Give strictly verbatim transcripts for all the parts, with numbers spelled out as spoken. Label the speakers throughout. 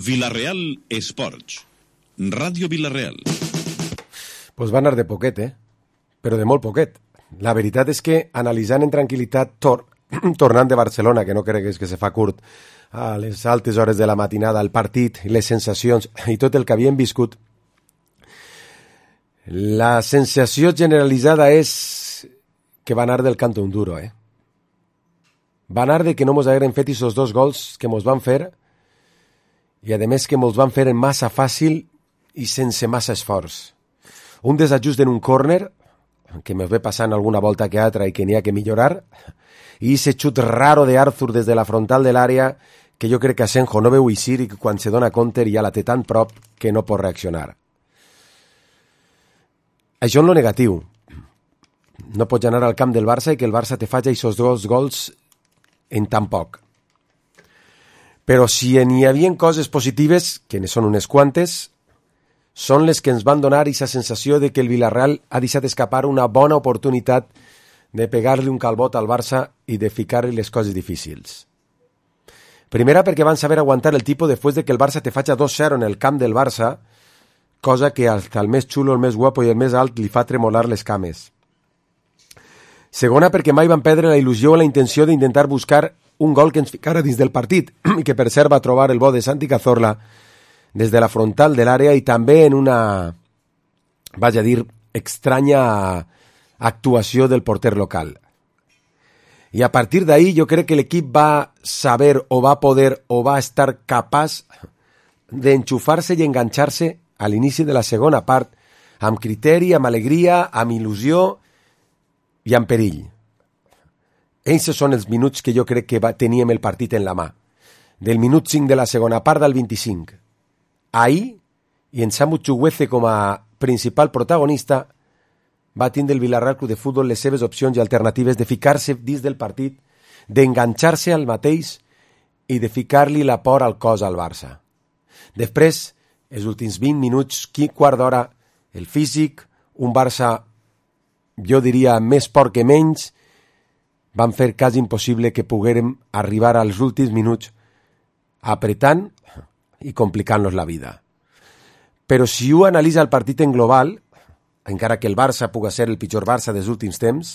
Speaker 1: Vila-real Esports. Ràdio Vila-real.
Speaker 2: Pues va anar de poquet, eh? Però de molt poquet. La veritat és que, analitzant en tranquil·litat, tor tornant de Barcelona, que no cregues que se fa curt, a les altes hores de la matinada, el partit, les sensacions i tot el que havíem viscut, la sensació generalitzada és que va anar del canto un duro, eh? Va anar de que no mos hagueren fet aquests dos gols que mos van fer i, a més, que mos van fer en massa fàcil i sense massa esforç. Un desajust en un córner, que me ve passant alguna volta que altra i que n'hi ha que millorar, i ese xut raro de Arthur des de la frontal de l'àrea que jo crec que Asenjo no veu eixir i que quan se dona compte ja la té tan prop que no pot reaccionar. Això en lo negatiu. No pots anar al camp del Barça i que el Barça te faci aquests dos gols en tan poc. Però si n'hi havia coses positives, que ne són unes quantes, són les que ens van donar aquesta sensació de que el Villarreal ha deixat escapar una bona oportunitat de pegar-li un calbot al Barça i de ficar-li les coses difícils. Primera, perquè van saber aguantar el tipus després de que el Barça te faci dos zero en el camp del Barça, cosa que al, al més xulo, el més guapo i el més alt li fa tremolar les cames. Segona, perquè mai van perdre la il·lusió o la intenció d'intentar buscar un gol que ens ficara dins del partit i que per cert va trobar el bo de Santi Cazorla des de la frontal de l'àrea i també en una, vaig a dir, estranya actuació del porter local. I a partir d'ahí jo crec que l'equip va saber o va poder o va estar capaç d'enxufar-se i enganxar-se a l'inici de la segona part amb criteri, amb alegria, amb il·lusió i amb perill. Aquests són els minuts que jo crec que va, teníem el partit en la mà. Del minut cinc de la segona part al vint-i-cinc. Ahí, i en Samu Chukwueze com a principal protagonista, va tindre el Villarreal Club de Futbol les seves opcions i alternatives de ficar-se dins del partit, d'enganxar-se al mateix i de ficar-li la por al cos al Barça. Després, els últims vint minuts, quart d'hora, el físic, un Barça, jo diria, més por que menys, van fer quasi impossible que poguérem arribar als últims minuts apretant i complicant-nos la vida. Però si ho analitza el partit en global, encara que el Barça pugui ser el pitjor Barça dels últims temps,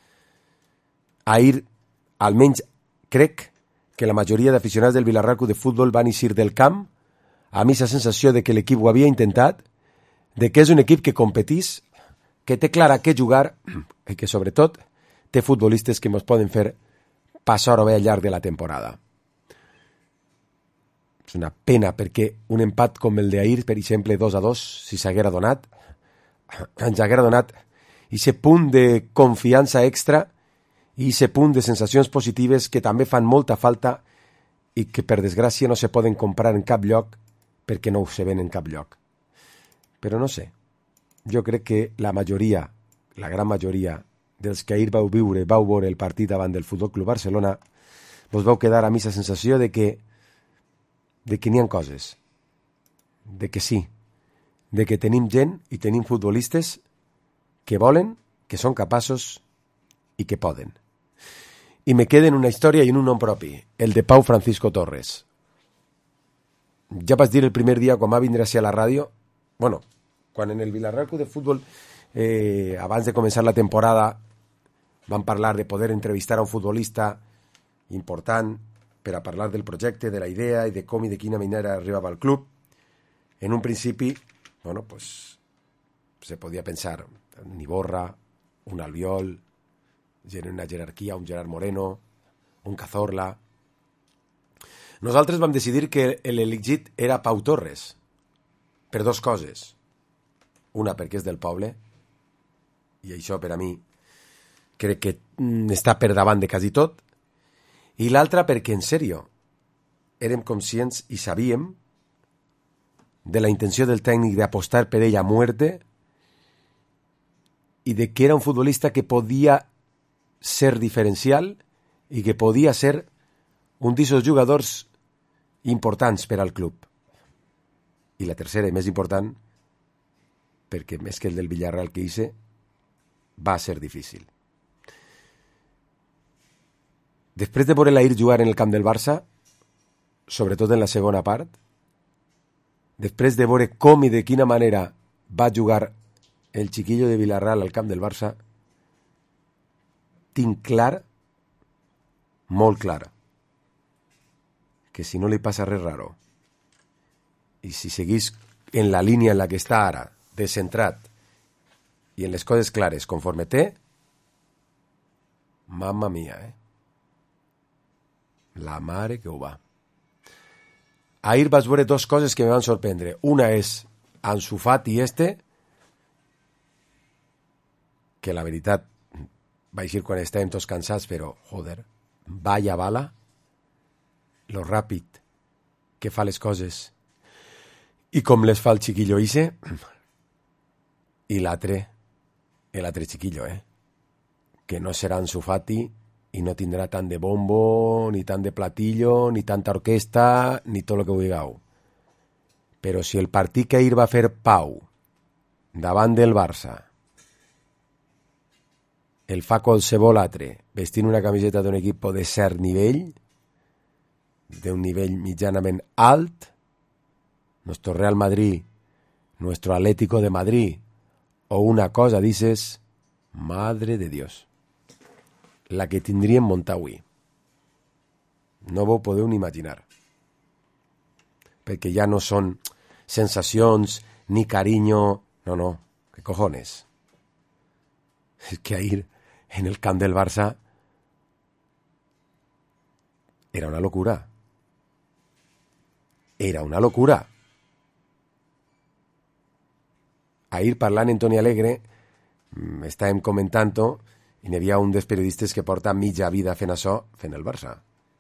Speaker 2: ahir, almenys crec que la majoria d'aficionats del Villarreal Club de Futbol van eixir del camp amb aquesta sensació de que l'equip ho havia intentat, de que és un equip que competís, que té clara què jugar i que, sobretot, té futbolistes que ens poden fer passar o bé al llarg de la temporada. És una pena perquè un empat com el d'ahir, per exemple, dos a dos, si s'haguera donat, ens haguera donat aquest punt de confiança extra i aquest punt de sensacions positives que també fan molta falta i que, per desgràcia, no se poden comprar en cap lloc perquè no se ven en cap lloc. Però no sé, jo crec que la majoria, la gran majoria dels que ahir vau viure, vau veure el partit davant del Futbol Club Barcelona, vos vau quedar amb aquesta sensació de que de que n'hi ha coses, de que sí, de que tenim gent i tenim futbolistes que volen, que són capaços i que poden. I me queden una història i en un nom propi, el de Pau Francisco Torres. Ja vaig dir el primer dia quan va vindre a la ràdio, bueno, quan en el Villarreal Club de Futbol, eh, abans de començar la temporada, van parlar de poder entrevistar a un futbolista important per a parlar del projecte, de la idea i de com i de quina manera arribava al club. En un principi, bueno, pues, se podia pensar un Iborra, un Albiol, en una jerarquia, un Gerard Moreno, un Cazorla. Nosaltres vam decidir que l'elegit era Pau Torres, per dos coses. Una, perquè és del poble, i això per a mi crec que està per davant de quasi tot, i l'altra perquè, en sèrio, érem conscients i sabíem de la intenció del tècnic d'apostar per ell a muerte i de que era un futbolista que podia ser diferencial i que podia ser un d'aquests jugadors importants per al club. I la tercera i més important, perquè més que el del Villarreal que hice, va ser difícil. Després de veure l'ahir jugar en el camp del Barça, sobretot en la segona part, després de veure com i de quina manera va jugar el chiquillo de Villarreal al camp del Barça, tinc clar, molt clar, que si no li passa res raro i si seguís en la línia en la que està ara, descentrat i en les coses clares conforme té, mamma mia, eh? La mare que ho va. Ahir vaig veure dos coses que me van sorprendre. Una és Ansu Fati este, que la veritat vaig dir quan estàvem tots cansats, però, joder, vaya bala, lo ràpid que fa les coses i com les fa el chiquillo ise, i l'altre, l'altre chiquillo, eh? Que no serà Ansu Fati i no tindrà tant de bombo, ni tant de platillo, ni tanta orquesta, ni tot el que vulgueu. Però si el partit que ahir va fer Pau davant del Barça el fa qualsevol altre vestint una camiseta d'un equip de cert nivell, d'un nivell mitjanament alt, nuestro Real Madrid, nuestro Atlético de Madrid, o una cosa, dices, madre de Dios, la que tindríem muntar avui. No ho podeu ni imaginar. Perquè ja no són sensacions ni carinyo, no, no, ¿qué cojones? Es que ahir en el camp del Barça era una locura. Era una locura. Ahir parlant en Toni Alegre estàvem comentant-ho i n'hi havia un dels periodistes que porta mitja vida fent això, fent el Barça.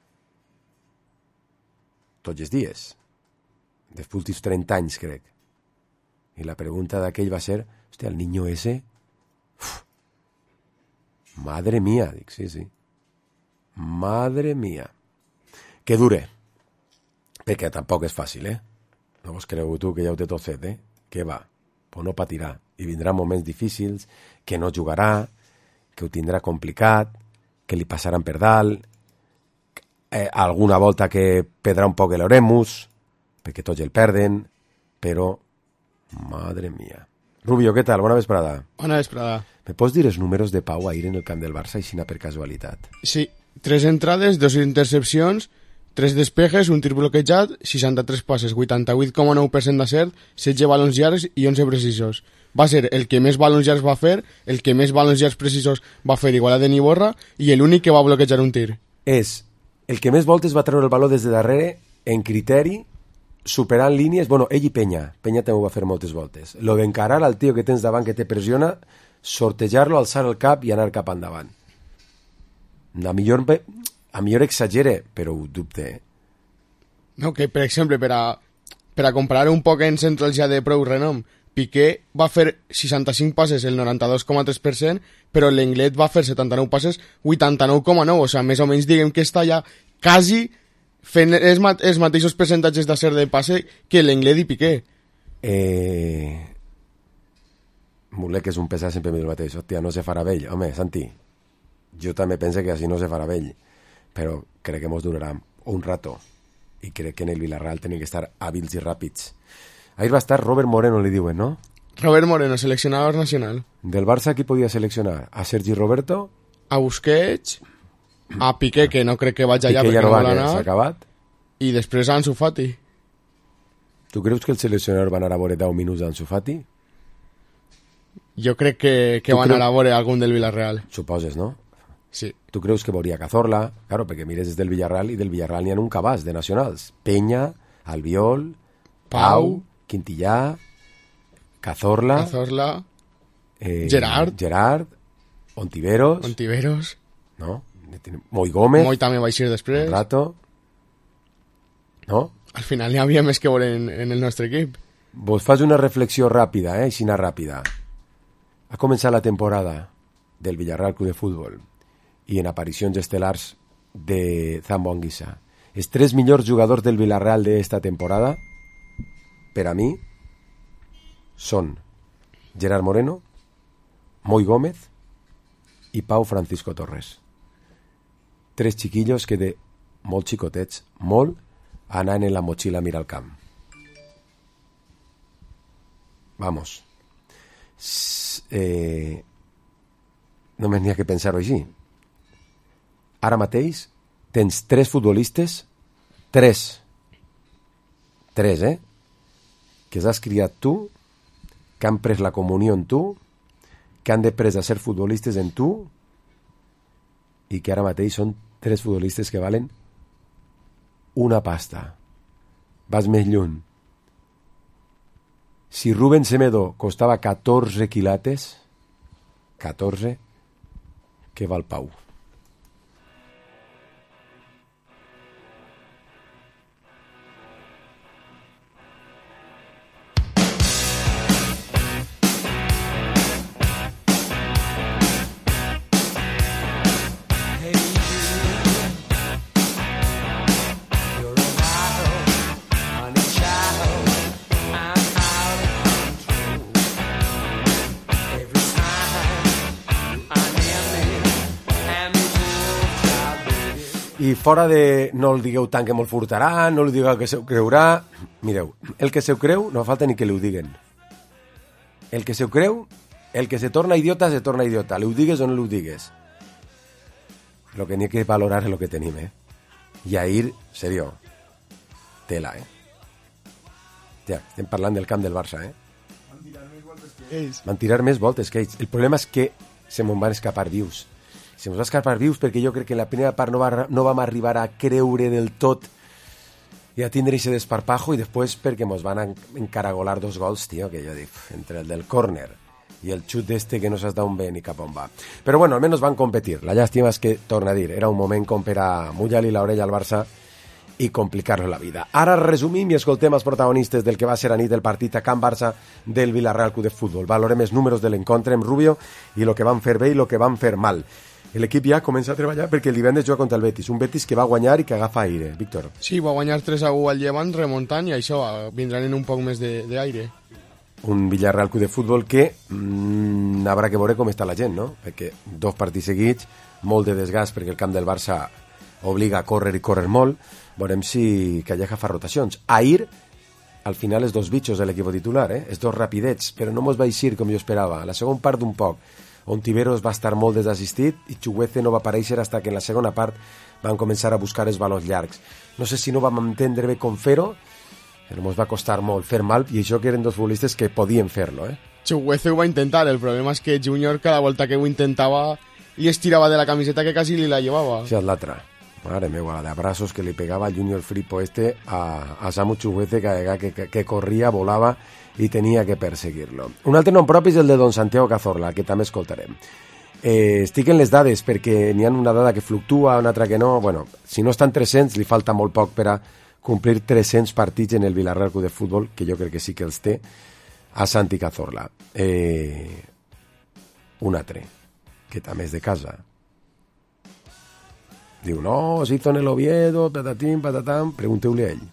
Speaker 2: Tots els dies. Dels últims trenta anys, crec. I la pregunta d'aquell va ser, hòstia, el niño ese... Uf, madre mía, dic, sí, sí. Madre mía. Que dure. Perquè tampoc és fàcil, eh? No vos creu tu que ja ho té tot fet, eh? Que va, pues no patirà. I vindran moments difícils, que no jugarà, que ho tindrà complicat, que li passaran per dalt, eh, alguna volta que perdrà un poc l'oremus, perquè tots el perden, però, madre mía. Rubio, què tal? Bona vesprada.
Speaker 3: Bona vesprada.
Speaker 2: Me pots dir els números de Pau ahir en el camp del Barça, aixina per casualitat?
Speaker 3: Sí, tres entrades, dos intercepcions, tres despejes, un tir bloquejat, seixanta-tres passes, vuitanta-vuit coma nou per cent d'acert, setze balons llargs i onze precisos. Va ser el que més balons llargs va fer, el que més balons llargs precisos va fer igual a Dani Borra i l'únic que va bloquejar un tir.
Speaker 2: És el que més voltes va treure el baló des de darrere en criteri, superant línies, bueno, ell i Penya, Penya també va fer moltes voltes. Lo d'encarar al tio que tens davant que te pressiona, sortejar-lo, alçar el cap i anar cap endavant. A millor, a millor exagere, però ho dubte, eh?
Speaker 3: No, que per exemple, per a, per a comparar un poc en centrals ja de prou renom, Piqué va fer seixanta-cinc passes, el noranta-dos coma tres per cent, però l'Englet va fer setanta-nou passes, vuitanta-nou coma nou, o sigui, més o menys diguem que està ja quasi fent els, mat els mateixos percentatges d'acer de passe que l'Englet i Piqué.
Speaker 2: Eh... Mulet, que és un pesat, sempre em diu el mateix. Hòstia, no se farà vell. Home, Santi, jo també pense que així no se farà vell, però crec que mos durarà un rato i crec que en el Villarreal tenen que estar hàbils i ràpids. Ahir va estar Robert Moreno, li diuen, no?
Speaker 3: Robert Moreno, seleccionador nacional.
Speaker 2: Del Barça, qui podia seleccionar? A Sergi Roberto?
Speaker 3: A Busquets, a Piqué, que no crec que vagi allà
Speaker 2: Piqué
Speaker 3: perquè
Speaker 2: ja no
Speaker 3: no
Speaker 2: va,
Speaker 3: vol
Speaker 2: que
Speaker 3: anar,
Speaker 2: s'ha acabat.
Speaker 3: i després a Ansu Fati.
Speaker 2: Tu creus que el seleccionador va anar a veure deu minuts d'Ansu Fati?
Speaker 3: Jo crec que, que
Speaker 2: Tu
Speaker 3: va
Speaker 2: creu-
Speaker 3: anar a veure algun del Villarreal.
Speaker 2: Suposes, no?
Speaker 3: Sí.
Speaker 2: Tu creus que veuria Cazorla? Claro, perquè mires des del Villarreal i del Villarreal n'hi ha un cabàs de nacionals. Penya, Albiol, Pau, Quintillà, Cazorla,
Speaker 3: Cazorla,
Speaker 2: eh,
Speaker 3: Gerard.
Speaker 2: Gerard, Ontiveros,
Speaker 3: Ontiveros,
Speaker 2: no? Moi Gómez,
Speaker 3: Moi també va eixir després.
Speaker 2: un rato, no?
Speaker 3: Al final n'hi havia més que veure en, en el nostre equip.
Speaker 2: Vos fas una reflexió ràpida, eh? Aixina ràpida. Ha començat la temporada del Villarreal Club de Futbol i en aparicions estel·lars de Zambo Anguissa. Els tres millors jugadors del Villarreal d'esta temporada, per a mi, són Gerard Moreno, Moi Gómez i Pau Francisco Torres. Tres chiquillos que de molt xicotets, molt, anaven en la motxilla a mirar el camp. vamos, eh, només n'hi ha que pensar-ho així. Ara mateix tens tres futbolistes, tres, tres, eh? Que has criat tu, que han pres la comunió en tu, que han després de ser futbolistes en tu i que ara mateix són tres futbolistes que valen una pasta. Vas més lluny. Si Rubén Semedo costava catorze quilates, catorze, què val Pau? I fora de no el digueu tant que me'l furtarà, no li digueu que se ho creurà, mireu, el que se ho creu no falta ni que li ho diguen. El que se ho creu, el que se torna idiota, se torna idiota, li ho digues o no li ho digues. Lo que n'hi ha que valorar és el que tenim, eh? I ahir, serio, tela, eh? Ja, estem parlant del camp del Barça, eh?
Speaker 3: Van tirar més voltes que ells.
Speaker 2: Van tirar més voltes que ells. El problema és que se me'n van escapar vius. Se mos va escapar vius perquè jo crec que en la primera part no, va, no vam arribar a creure del tot i a tindre ese desparpajo i després perquè mos van encaragolar dos gols, tio, que jo dic, entre el del córner i el xut d'este que no saps d'on ve ni cap on va. Però bueno, almenys van competir. La llàstima és que, torna a dir, era un moment com per a mullar-li l'orella al Barça i complicar-lo la vida. Ara resumim i escoltem els protagonistes del que va ser a nit el partit a Camp Barça del Villarreal Club de Futbol. Valorem els números de l'encontre amb Rubio i el que van fer bé i el que van fer mal. L'equip ja comença a treballar perquè el divendres juga contra el Betis, un Betis que va guanyar i que agafa aire. Víctor.
Speaker 3: Sí, va guanyar tres a u al Llevant remuntant i això, vindran en un poc més d'aire.
Speaker 2: Un Villarreal Club de Futbol que mmm, haurà que veure com està la gent, no? Perquè dos partits seguits, molt de desgast perquè el camp del Barça obliga a córrer i córrer molt. Veurem si Calleja fa rotacions. Ahir, al final, els dos bitxos de l'equip titular, eh? Els dos rapidets, però no mos va eixir com jo esperava. A la segona part d'un poc, Ontiveros va estar molt desassistit i Chuguece no va aparèixer fins que en la segona part van començar a buscar els balons llargs. No sé si no vam entendre bé com fer-ho, però ens va costar molt fer mal, i això que eren dos futbolistes que podien fer-lo, eh?
Speaker 3: Chuguece ho va intentar, el problema és que Junior cada volta que ho intentava li estirava de la camiseta que quasi li la llevava.
Speaker 2: Això és l'altra. Madre meva, la de abrazos que li pegava el Junior Fripo este a, a Samu Chuguece, que, que, que corria, volava i tenia que perseguir-lo. Un altre nom propi és el de Don Santiago Cazorla, que també escoltarem. Eh, estic en les dades perquè n'hi ha una dada que fluctua, una altra que no. Bueno, si no estan tres-cents, li falta molt poc per a complir tres-cents partits en el Villarreal Club de Futbol, que jo crec que sí que els té, a Santi Cazorla. Eh, un altre, que també és de casa. Diu, no, se hizo en el Oviedo, patatín, patatam, pregunteu-li a ell.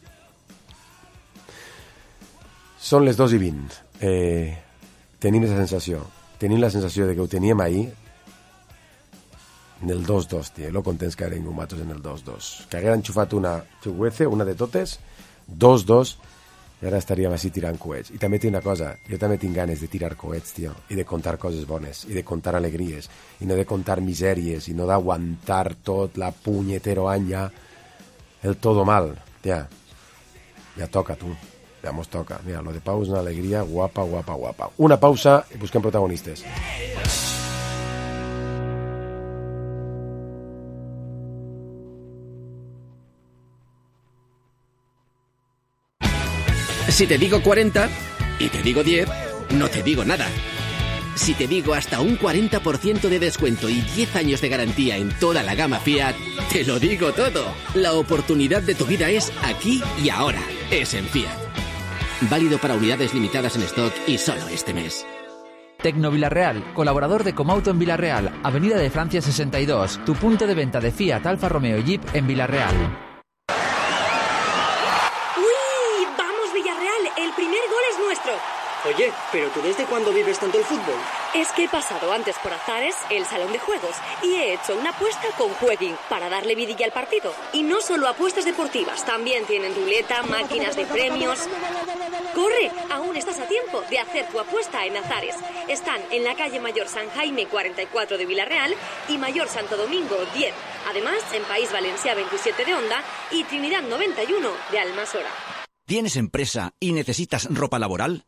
Speaker 2: Són les dos i vint. Eh, tenim la sensació. Tenim la sensació de que ho teníem ahir en el dos dos, tio. Lo contents que eren gumatos en el dos dos. Que haguera enxufat una Chuguece, una de totes, dos dos, i ara estaríem així tirant coets. I també té una cosa, jo també tinc ganes de tirar coets, tio, i de contar coses bones, i de contar alegries, i no de contar misèries, i no d'aguantar tot la punyetero any ja, el todo mal. Ja, ja toca, tu. Ja mos toca. Mira, lo de Pau és una alegria guapa, guapa, guapa. Una pausa i busquem protagonistes.
Speaker 4: Si te digo cuarenta y te digo diez, no te digo nada. Si te digo hasta un cuarenta por ciento de descuento y diez años de garantía en toda la gama Fiat, te lo digo todo. La oportunidad de tu vida es aquí y ahora. Es en Fiat. Válido para unidades limitadas en stock y solo este mes.
Speaker 5: Tecno Villarreal, colaborador de Comauto en Villarreal, Avenida de Francia sesenta y dos, tu punto de venta de Fiat, Alfa Romeo y Jeep en Villarreal.
Speaker 6: ¡Uy! ¡Vamos, Villarreal! El primer gol es nuestro.
Speaker 7: Oye, ¿pero tú desde cuándo vives tanto el fútbol?
Speaker 6: Es que he pasado antes por Azares, el salón de juegos, y he hecho una apuesta con Jueguin para darle vidilla al partido. Y no solo apuestas deportivas, también tienen ruleta, máquinas de premios. ¡Corre! Aún estás a tiempo de hacer tu apuesta en Azares. Están en la calle Mayor San Jaime cuarenta y cuatro de Villarreal y Mayor Santo Domingo diez. Además, en País Valencià veintisiete de Onda y Trinidad noventa y uno de Almasora.
Speaker 8: ¿Tienes empresa y necesitas ropa laboral?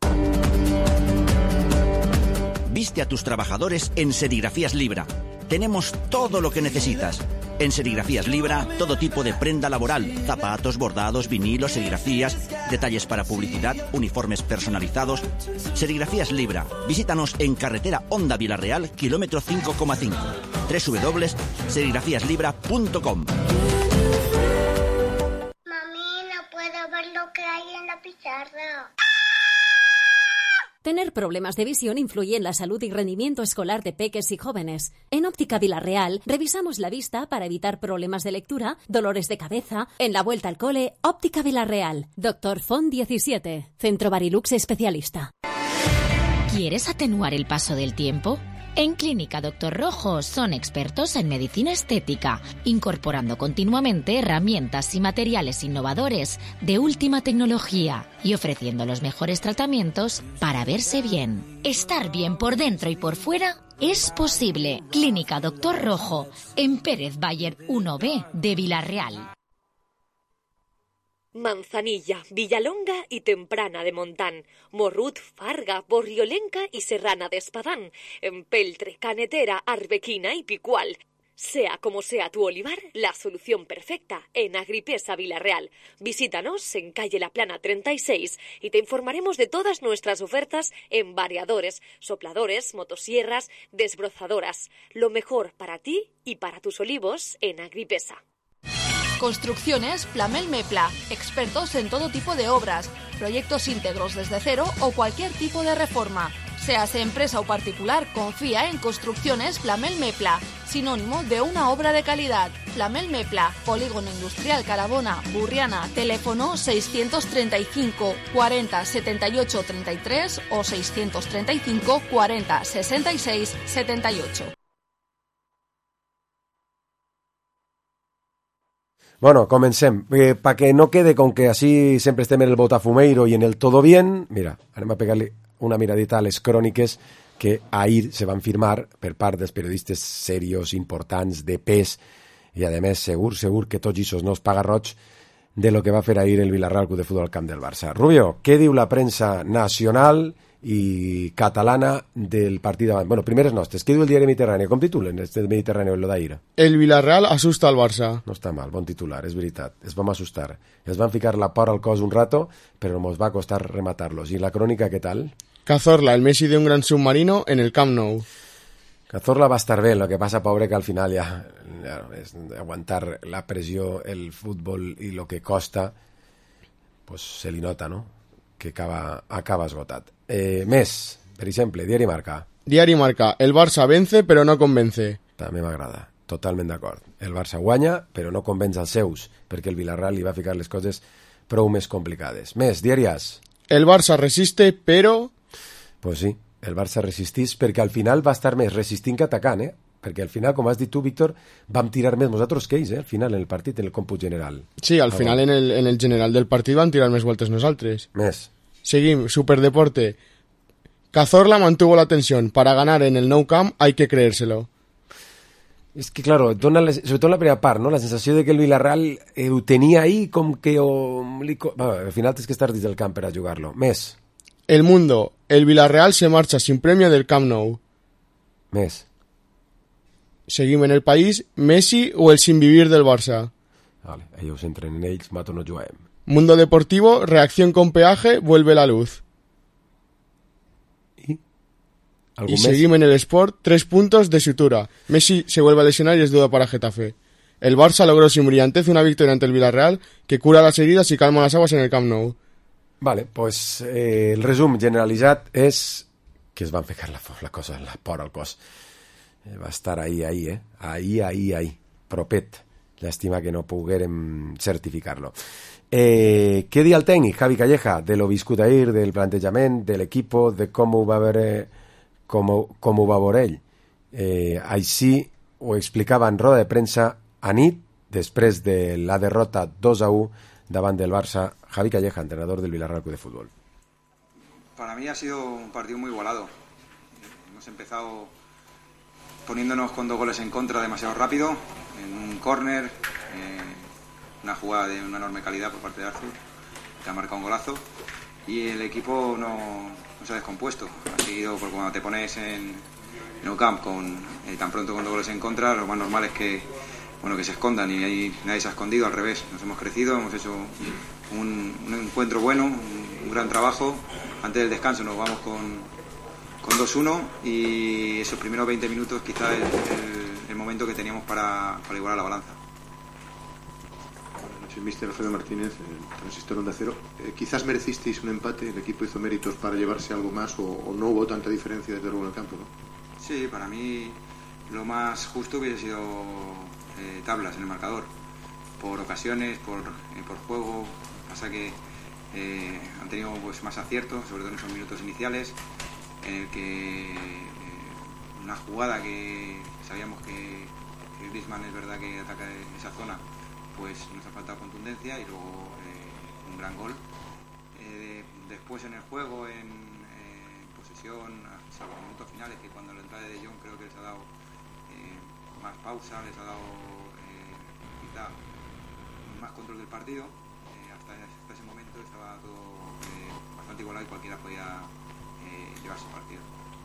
Speaker 8: Viste a tus trabajadores en Serigrafías Libra. Tenemos todo lo que necesitas. En Serigrafías Libra, todo tipo de prenda laboral, zapatos, bordados, vinilos, serigrafías, detalles para publicidad, uniformes personalizados. Serigrafías Libra. Visítanos en carretera Onda Villarreal, kilómetro cinco coma cinco. doble u doble u doble u punto serigrafías libra punto com.
Speaker 9: Mami, no puedo ver lo que hay en la pizarra.
Speaker 10: Tener problemas de visión influye en la salud y rendimiento escolar de peques y jóvenes. En Óptica Villarreal revisamos la vista para evitar problemas de lectura, dolores de cabeza. En la vuelta al cole, Óptica Villarreal. Doctor Font diecisiete, Centro Barilux Especialista.
Speaker 11: ¿Quieres atenuar el paso del tiempo? En Clínica Doctor Rojo son expertos en medicina estética, incorporando continuamente herramientas y materiales innovadores de última tecnología y ofreciendo los mejores tratamientos para verse bien. Estar bien por dentro y por fuera es posible. Clínica Doctor Rojo, en Pérez Bayer uno B de Villarreal.
Speaker 6: Manzanilla, Villalonga y Temprana de Montán, Morrut, Farga, Borriolenca y Serrana de Espadán, Empeltre, Canetera, Arbequina y Picual. Sea como sea tu olivar, la solución perfecta en Agripesa Villarreal. Visítanos en calle La Plana treinta y seis y te informaremos de todas nuestras ofertas en variadores, sopladores, motosierras, desbrozadoras. Lo mejor para ti y para tus olivos en Agripesa.
Speaker 12: Construcciones Plamel Mepla, expertos en todo tipo de obras, proyectos íntegros desde cero o cualquier tipo de reforma. Seas empresa o particular, confía en Construcciones Plamel Mepla, sinónimo de una obra de calidad. Plamel Mepla, Polígono Industrial Carabona, Burriana, teléfono seiscientos treinta y cinco cuarenta setenta y ocho treinta y tres o seiscientos treinta y cinco cuarenta sesenta y seis setenta y ocho.
Speaker 2: Bueno, comencem. Eh, para que no quede con que así sempre estem en el botafumeiro i en el todo bien, mira, anem a pegar-li una miradita a les cròniques que ahir se van firmar per part dels periodistes serios, importants, de pes, i a més segur, segur que tots ixos no es paga roig de lo que va fer ahir el Villarreal Club de Futbol al camp del Barça. Rubio, què diu la premsa nacional i catalana del partit davant? Bueno, primeres nostres. Què diu el diari Mediterráneo? Com titulen este Mediterráneo en lo d'ahir?
Speaker 3: El Villarreal asusta al Barça.
Speaker 2: No està mal, bon titular, és veritat. Es vam assustar. Es van ficar la por al cos un rato, però nos va costar rematarlos. I la crònica, què tal?
Speaker 3: Cazorla, el Messi de un gran submarino en el Camp Nou.
Speaker 2: Cazorla va estar bé, lo que pasa, pobre, que al final ya, ya es aguantar la presión, el fútbol y lo que costa, pues se li nota, no?, que acaba, acaba esgotat. Eh, més, per exemple, Diari Marca.
Speaker 3: Diari Marca, el Barça vence però no convence.
Speaker 2: També m'agrada, totalment d'acord. El Barça guanya però no convenç als seus, perquè el Villarreal li va ficar les coses prou més complicades. Més, Diari As.
Speaker 3: El Barça resiste però...
Speaker 2: Pues sí, el Barça resistís perquè al final va estar més resistint que atacant, eh? Perquè al final, com has dit tu, Víctor, vam tirar més nosaltres que ells, eh? Al final, en el partit, en el còmput general.
Speaker 3: Sí, al ah, final, en el, en el general del partit van tirar més voltes nosaltres.
Speaker 2: Més.
Speaker 3: Seguim, Superdeporte. Cazorla mantuvo la tensión. Para ganar en el Nou Camp hay que creérselo.
Speaker 2: Es que, claro, dona la, sobre todo en la primera part, ¿no?, la sensació de que el Villarreal eh, ho tenia ahí com que... Oh, bueno, al final tens que estar dins del camp per a jugar-lo. Més.
Speaker 3: El Mundo. El Villarreal se marcha sin premio del Camp Nou.
Speaker 2: Més.
Speaker 3: Seguim en El País. Messi o el sin vivir del Barça.
Speaker 2: Vale, ellos entren en ells, mato no juguem.
Speaker 3: Mundo Deportivo. Reacción con peaje. Vuelve la luz.
Speaker 2: ¿Y?
Speaker 3: Y seguimos en el Sport. Tres puntos de sutura. Messi se vuelve a lesionar y es duda para Getafe. El Barça logró sin brillantez una victoria ante el Villarreal que cura las heridas y calma las aguas en el Camp Nou.
Speaker 2: Vale, pues eh, el resum generalitzat és que es van ficar la, la cosa, la por al cos. Eh, va estar ahí, ahí, eh? Ahí, ahí, ahí. Propet. Llàstima que no poguérem certificar-lo. Eh, què dia el tècnic, Javi Calleja, de lo viscut ahir, del plantejament, de l'equipo, de com ho va veure, com ho, com ho va veure ell. Eh, així ho explicava en roda de premsa a nit, després de la derrota dos a u davant del Barça, Javi Calleja, entrenador del Villarreal Club de Fútbol.
Speaker 13: Para mí ha sido un partido muy igualado. Hemos empezado poniéndonos con dos goles en contra demasiado rápido, en un córner, eh, una jugada de una enorme calidad por parte de Arthur, que ha marcado un golazo, y el equipo no, no se ha descompuesto. Ha seguido, porque cuando te pones en Nou Camp con eh, tan pronto con dos goles en contra, lo más normal es que, bueno, que se escondan, y ahí nadie se ha escondido, al revés. Nos hemos crecido, hemos hecho un, un encuentro bueno, un, un gran trabajo. Antes del descanso nos vamos con con dos uno, y esos primeros veinte minutos quizás es el, el momento que teníamos para, para igualar la balanza.
Speaker 14: Buenas noches, mister Alfredo Martínez, el Transistor Onda Cero. Eh, quizás merecisteis un empate, el equipo hizo méritos para llevarse algo más, o, o no hubo tanta diferencia desde luego en el campo, ¿no?
Speaker 13: Sí, para mí lo más justo hubiese sido eh, tablas en el marcador, por ocasiones, por, eh, por juego. Pasa que eh, han tenido pues más aciertos, sobre todo en esos minutos iniciales, en el que eh, una jugada que sabíamos que, que Griezmann es verdad que ataca esa zona, pues nos ha faltado contundencia, y luego eh, un gran gol. Eh, de, después en el juego, en eh, posesión, salvo en minutos finales, que cuando la entrada de De Jong creo que les ha dado eh, más pausa, les ha dado eh, quizá más control del partido. Eh, hasta, hasta ese momento estaba todo eh, bastante igualado y cualquiera podía Eh, llevarse partido.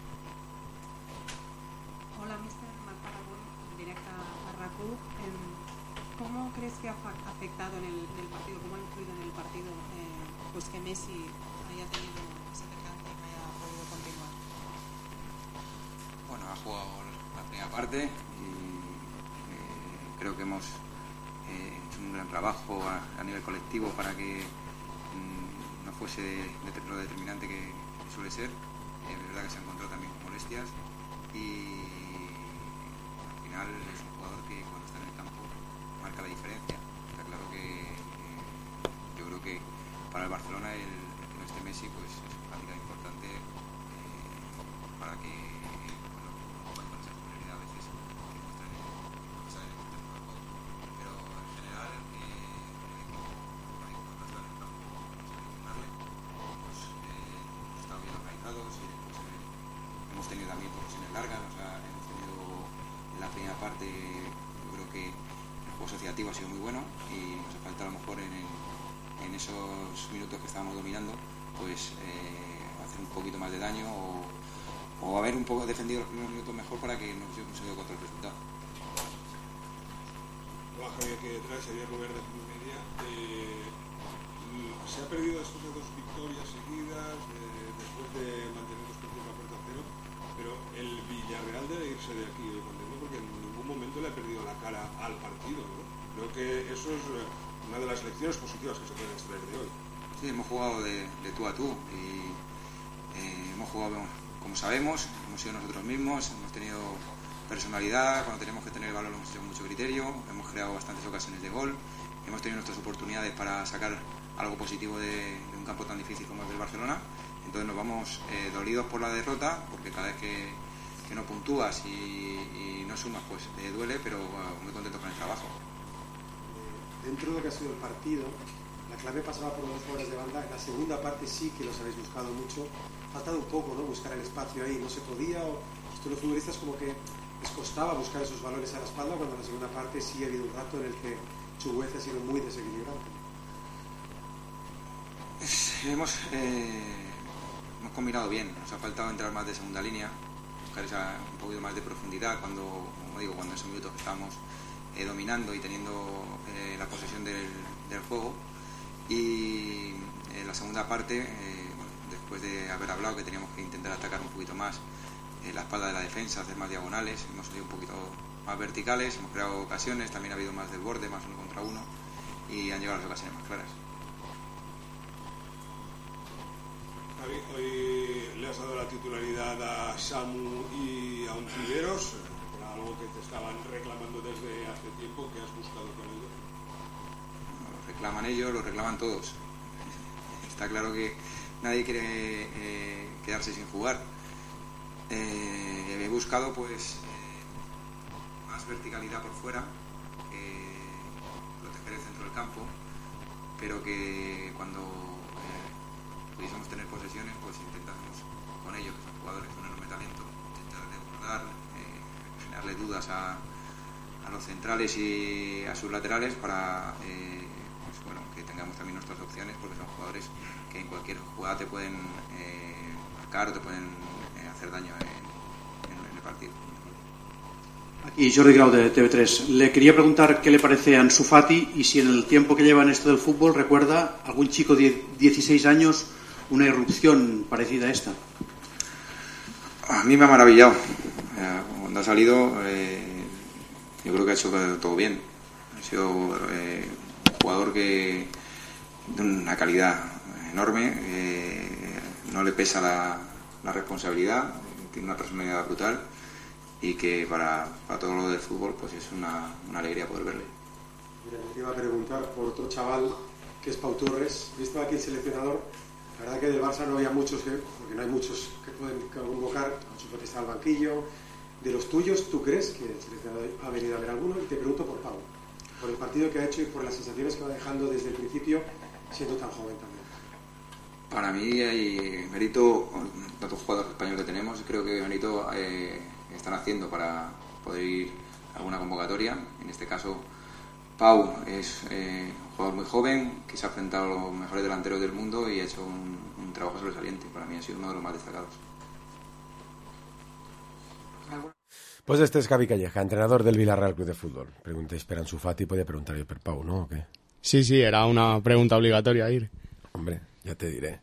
Speaker 15: Hola, mister Marc Aragón, directa a RACU. ¿Cómo crees que ha afectado en el, en el partido, cómo ha influido en el partido eh, pues que Messi haya tenido ese percance y no haya podido continuar?
Speaker 13: Bueno, ha jugado la primera parte y eh, creo que hemos eh, hecho un gran trabajo a, a nivel colectivo para que mm, no fuese de, de, lo determinante que suele ser. Es eh, verdad que se ha encontrado también con molestias, y al final es un jugador que cuando está en el campo marca la diferencia. Está claro que eh, yo creo que para el Barcelona el, el que no esté Messi pues es un handicap importante eh, para que bueno, con esa superioridad a veces que muestran en el terreno de juego. Pero en general eh, el equipo cuando está en el campo no sabe ganarle, pues eh, está bien organizados, y después eh, hemos tenido también posiciones largas. O sea, hemos tenido en la primera parte, yo creo que el juego asociativo ha sido muy bueno, y nos ha faltado a lo mejor en, en, en esos minutos que estábamos dominando pues eh, hacer un poquito más de daño, o, o haber un poco defendido los primeros minutos mejor para que nos hubiese conseguido contra el resultado.
Speaker 16: Hola Javier, que detrás Javier Robert de Club Media. Eh, se ha perdido después de dos victorias seguidas, eh, después de mantener los puntos a puerta cero, pero el Villarreal debe irse de aquí hoy contento, porque en ningún momento le ha perdido la cara al partido, ¿no? Creo que eso es una de las lecciones positivas que se pueden extraer de hoy.
Speaker 13: Sí, hemos jugado de, de tú a tú, y eh, hemos jugado como sabemos, hemos sido nosotros mismos, hemos tenido personalidad, cuando tenemos que tener el balón hemos hecho mucho criterio, hemos creado bastantes ocasiones de gol, hemos tenido nuestras oportunidades para sacar algo positivo de, de un campo tan difícil como el del Barcelona. Entonces nos vamos eh, dolidos por la derrota, porque cada vez que, que no puntúas y, y no sumas pues eh, duele, pero bueno, muy contento con el trabajo.
Speaker 17: Dentro de lo que ha sido el partido, la clave pasaba por los jugadores de banda. En la segunda parte sí que los habéis buscado mucho, ha faltado un poco, ¿no?, buscar el espacio ahí, no se podía, o esto los futbolistas como que les costaba buscar esos valores a la espalda, cuando en la segunda parte sí ha habido un rato en el que Chuguez ha sido muy desequilibrado.
Speaker 13: Hemos, eh, hemos combinado bien, nos ha faltado entrar más de segunda línea, buscar esa, un poquito más de profundidad cuando, como digo, cuando en esos minutos que estábamos eh, dominando y teniendo eh, la posesión del, del juego. Y en la segunda parte, eh, bueno, después de haber hablado que teníamos que intentar atacar un poquito más eh, la espalda de la defensa, hacer más diagonales, hemos salido un poquito más verticales, hemos creado ocasiones, también ha habido más del borde, más uno contra uno, y han llegado las ocasiones más claras.
Speaker 16: Javi, hoy le has dado la titularidad a Samu y a Ontiveros, era algo que te estaban reclamando desde hace tiempo, que has buscado con ellos.
Speaker 13: Lo reclaman ellos, lo reclaman todos. Está claro que nadie quiere eh, quedarse sin jugar. Eh, he buscado pues eh, más verticalidad por fuera, eh, proteger el centro del campo, pero que cuando eh, pudiésemos tener posesiones, pues intentamos con ellos, que son jugadores con enorme talento, intentar desbordar, eh, generarle dudas a, a los centrales y a sus laterales para eh, pues, bueno, que tengamos también nuestras opciones, porque son jugadores que en cualquier jugada te pueden eh, marcar o te pueden eh, hacer daño en, en, en el partido.
Speaker 18: Aquí Jordi Grau de T V tres. Le quería preguntar qué le parece a Ansu Fati y si en el tiempo que lleva en esto del fútbol recuerda algún chico de dieciséis años una irrupción parecida a esta.
Speaker 13: A mí me ha maravillado. Cuando ha salido, eh, yo creo que ha hecho todo bien. Ha sido eh, un jugador que de una calidad enorme, eh, no le pesa la, la responsabilidad, tiene una personalidad brutal. Y que para, para todo lo del fútbol pues es una, una alegría poder verle.
Speaker 17: Mira, te iba a preguntar por otro chaval que es Pau Torres, visto aquí el seleccionador, la verdad que del Barça no había muchos, ¿eh? Porque no hay muchos que pueden convocar, Ansu Fati está al banquillo. De los tuyos, ¿tú crees que el seleccionador ha venido a ver alguno? Y te pregunto por Pau, por el partido que ha hecho y por las sensaciones que va dejando desde el principio, siendo tan joven también.
Speaker 13: Para mí hay mérito, tantos jugadores españoles que tenemos, creo que mérito eh, están haciendo para poder ir a alguna convocatoria. En este caso, Pau es eh, un jugador muy joven que se ha enfrentado a los mejores delanteros del mundo y ha hecho un, un trabajo sobresaliente. Para mí ha sido uno de los más destacados.
Speaker 2: Pues este es Javi Calleja, entrenador del Villarreal Club de Fútbol. Preguntéis per Ansu Fati, podía preguntar yo per Pau, ¿no? ¿O qué?
Speaker 3: Sí, sí, era una pregunta obligatoria ir.
Speaker 2: Hombre, ja te diré.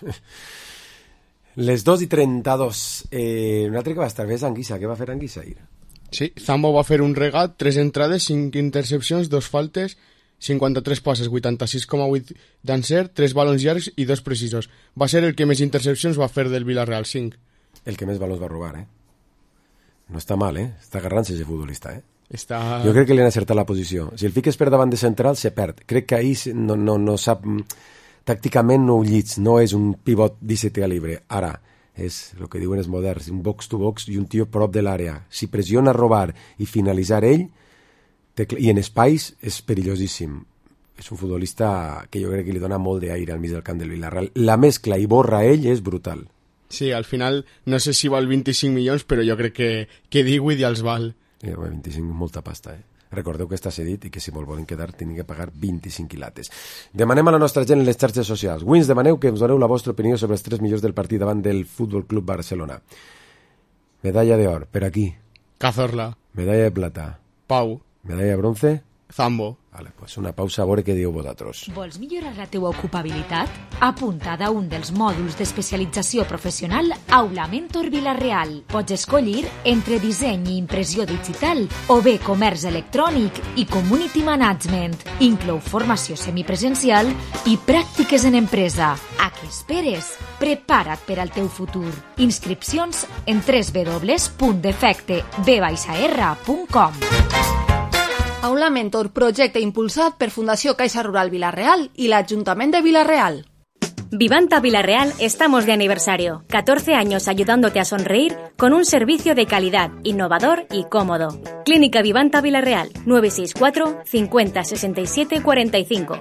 Speaker 2: Les dos i trenta-dos. Eh, un altre que va estar bé és Anguissa. Què va fer Anguissa ahir?
Speaker 3: Sí, Zambo va fer un regat, tres entrades, cinc intercepcions, dos faltes, cinquanta-tres passes, vuitanta-sis coma vuit d'encert, tres balons llargs i dos precisos. Va ser el que més intercepcions va fer del Villarreal, cinc.
Speaker 2: El que més balons va robar, eh? No està mal, eh? Està agarrant-se ese futbolista, eh?
Speaker 3: Està...
Speaker 2: Jo crec que li han acertat la posició. Si el fiques per davant de central, se perd. Crec que ahir no, no, no sap... Tàcticament no ho llits, no és un pivot disset calibre. Ara, és el que diuen els moderns, un box to box i un tio prop de l'àrea. Si pressiona a robar i finalitzar ell, te... i en espais, és perillosíssim. És un futbolista que jo crec que li dona molt d'aire al mig del camp del Villarreal. La mescla i borra ell és brutal.
Speaker 3: Sí, al final, no sé si val vint-i-cinc milions, però jo crec que, que divuit ja els val.
Speaker 2: Eh, vint-i-cinc és molta pasta, eh? Recordeu que està cedit i que si me'l volen quedar tenen que pagar vint-i-cinc quilates. Demanem a la nostra gent en les xarxes socials. Avui ens demaneu que ens doneu la vostra opinió sobre els tres millors del partit davant del Futbol Club Barcelona. Medalla d'or, per aquí.
Speaker 3: Cazorla.
Speaker 2: Medalla de plata.
Speaker 3: Pau.
Speaker 2: Medalla de bronce.
Speaker 3: Zambo.
Speaker 2: Vale, pues una pausa a veure què dieu vosaltres.
Speaker 11: Vols millorar la teua ocupabilitat? Apunta't a un dels mòduls d'especialització professional Aula Mentor Vilareal. Pots escollir entre disseny i impressió digital o bé comerç electrònic i community management. Inclou formació semipresencial i pràctiques en empresa. A què esperes? Prepara't per al teu futur. Inscripcions en w w w punt defecte b r punt com.
Speaker 12: Aula Mentor, projecte impulsat per Fundació Caixa Rural Vilareal y el Ayuntamiento de Vilareal.
Speaker 19: Vivanta Vilareal estamos de aniversario. catorce años ayudándote a sonreír con un servicio de calidad, innovador y cómodo. Clínica Vivanta Vilareal, nueve seis cuatro, cincuenta, sesenta y siete, cuarenta y cinco.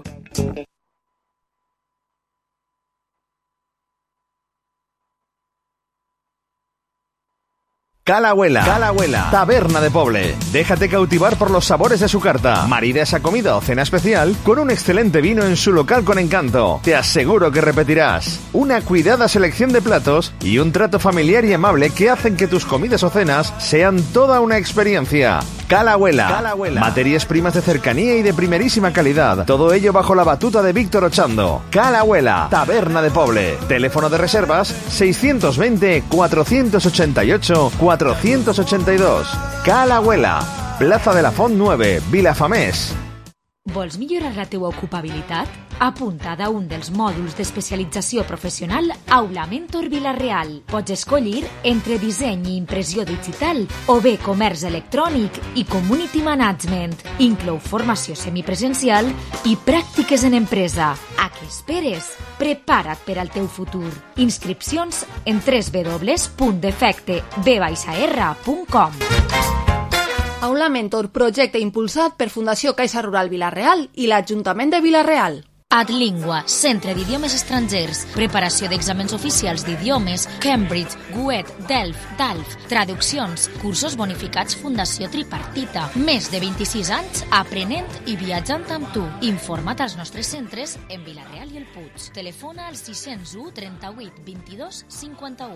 Speaker 20: Calahuela, Calahuela, taberna de Poble. Déjate cautivar por los sabores de su carta. Marida esa comida o cena especial con un excelente vino en su local con encanto. Te aseguro que repetirás. Una cuidada selección de platos y un trato familiar y amable que hacen que tus comidas o cenas sean toda una experiencia. Calahuela, Calahuela. Materias primas de cercanía y de primerísima calidad. Todo ello bajo la batuta de Víctor Ochando. Calahuela, taberna de Poble. Teléfono de reservas seiscientos veinte, cuatrocientos ochenta y ocho, cuatrocientos ochenta y dos. Calahuela, Plaza de la Font nueve, Vilafamés.
Speaker 11: Vols millorar la teua ocupabilitat? Apunta't a un dels mòduls d'especialització professional Aula Mentor Vilareal. Pots escollir entre disseny i impressió digital o bé comerç electrònic i community management. Inclou formació semipresencial i pràctiques en empresa. A què esperes? Prepara't per al teu futur. Inscripcions en w w w punt defecte b r punt com.
Speaker 12: Aula Mentor, projecte impulsat per Fundació Caixa Rural Vilareal i l'Ajuntament de Vilareal.
Speaker 11: Adlingua, centre d'idiomes estrangers, preparació d'exàmens oficials d'idiomes, Cambridge, Goethe, Delft, Dalf, traduccions, cursos bonificats Fundació Tripartita. Més de vint-i-sis anys aprenent i viatjant amb tu. Informa't als nostres centres en Vila-real i el Puig. Telefona al sis zero u, trenta-vuit, vint-i-dos, cinquanta-u.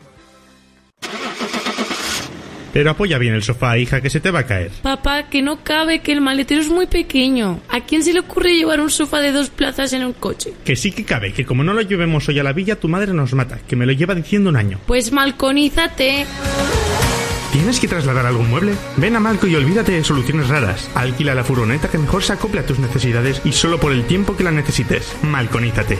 Speaker 21: Pero apoya bien el sofá, hija, que se te va a caer.
Speaker 22: Papá, que no cabe, que el maletero es muy pequeño. ¿A quién se le ocurre llevar un sofá de dos plazas en un coche?
Speaker 21: Que sí que cabe, que como no lo llevemos hoy a la villa, tu madre nos mata, que me lo lleva diciendo un año.
Speaker 22: Pues malconízate.
Speaker 21: ¿Tienes que trasladar algún mueble? Ven a Malco y olvídate de soluciones raras. Alquila la furgoneta que mejor se acople a tus necesidades y solo por el tiempo que la necesites. Malconízate.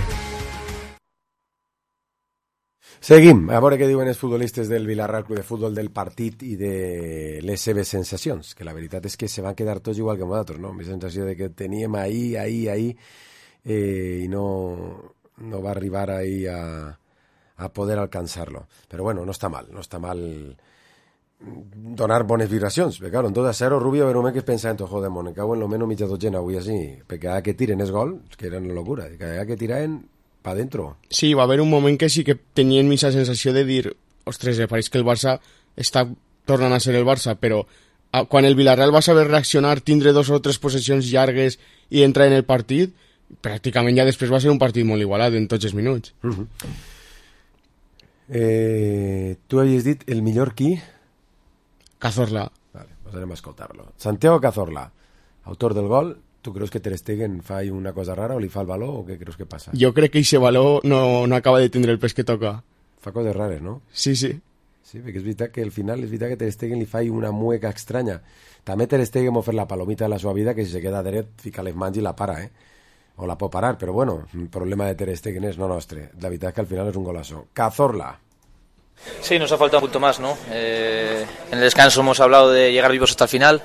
Speaker 2: Seguim, a veure què diuen els futbolistes del Villarreal Club de Futbol del partit i de les seves sensacions, que la veritat és que se van quedar tots igual que nosaltres, no? La sensació de que teníem ahí, ahí, ahí, eh, i no, no va arribar ahí a, a poder alcançar-lo. Però bueno, no està mal, no està mal donar bones vibracions, perquè claro, en dos a zero Rubio Verumé que es pensa en joder, me cago en lo menos mitja dotzena avui així, perquè cada que tiren és gol, que era una locura, cada que tiraven pa dentro.
Speaker 3: Sí, va haver un moment que sí que tenien aquesta sensació de dir, ostres, eh, pareix que el Barça està tornant a ser el Barça, però a, quan el Villarreal va saber reaccionar, tindre dos o tres possessions llargues i entrar en el partit, pràcticament ja després va ser un partit molt igualat en tots els minuts.
Speaker 2: Uh-huh. eh, tu havies dit el millor qui?
Speaker 3: Cazorla.
Speaker 2: Vale, pues anem a escoltar-lo. Santiago Cazorla, autor del gol. ¿Tú crees que Ter Stegen fa una cosa rara o li fa el baló o què creus que passa?
Speaker 3: Jo crec que ese baló no, no acaba de tindre el pes que toca.
Speaker 2: Fa coses rares, no?
Speaker 3: Sí, sí.
Speaker 2: Sí, perquè és veritat que al final és veritat que Ter Stegen li fa una mueca estranya. També Ter Stegen m'ha fet la palomita de la seva vida que si se queda dret fica les mans i la para, eh? O la pot parar, però bueno, el problema de Ter Stegen és no nostre. La veritat és que al final és un golazo. Cazorla.
Speaker 23: Sí, nos ha faltado un punto más, ¿no? Eh, en el descanso hemos hablado de llegar vivos hasta el final.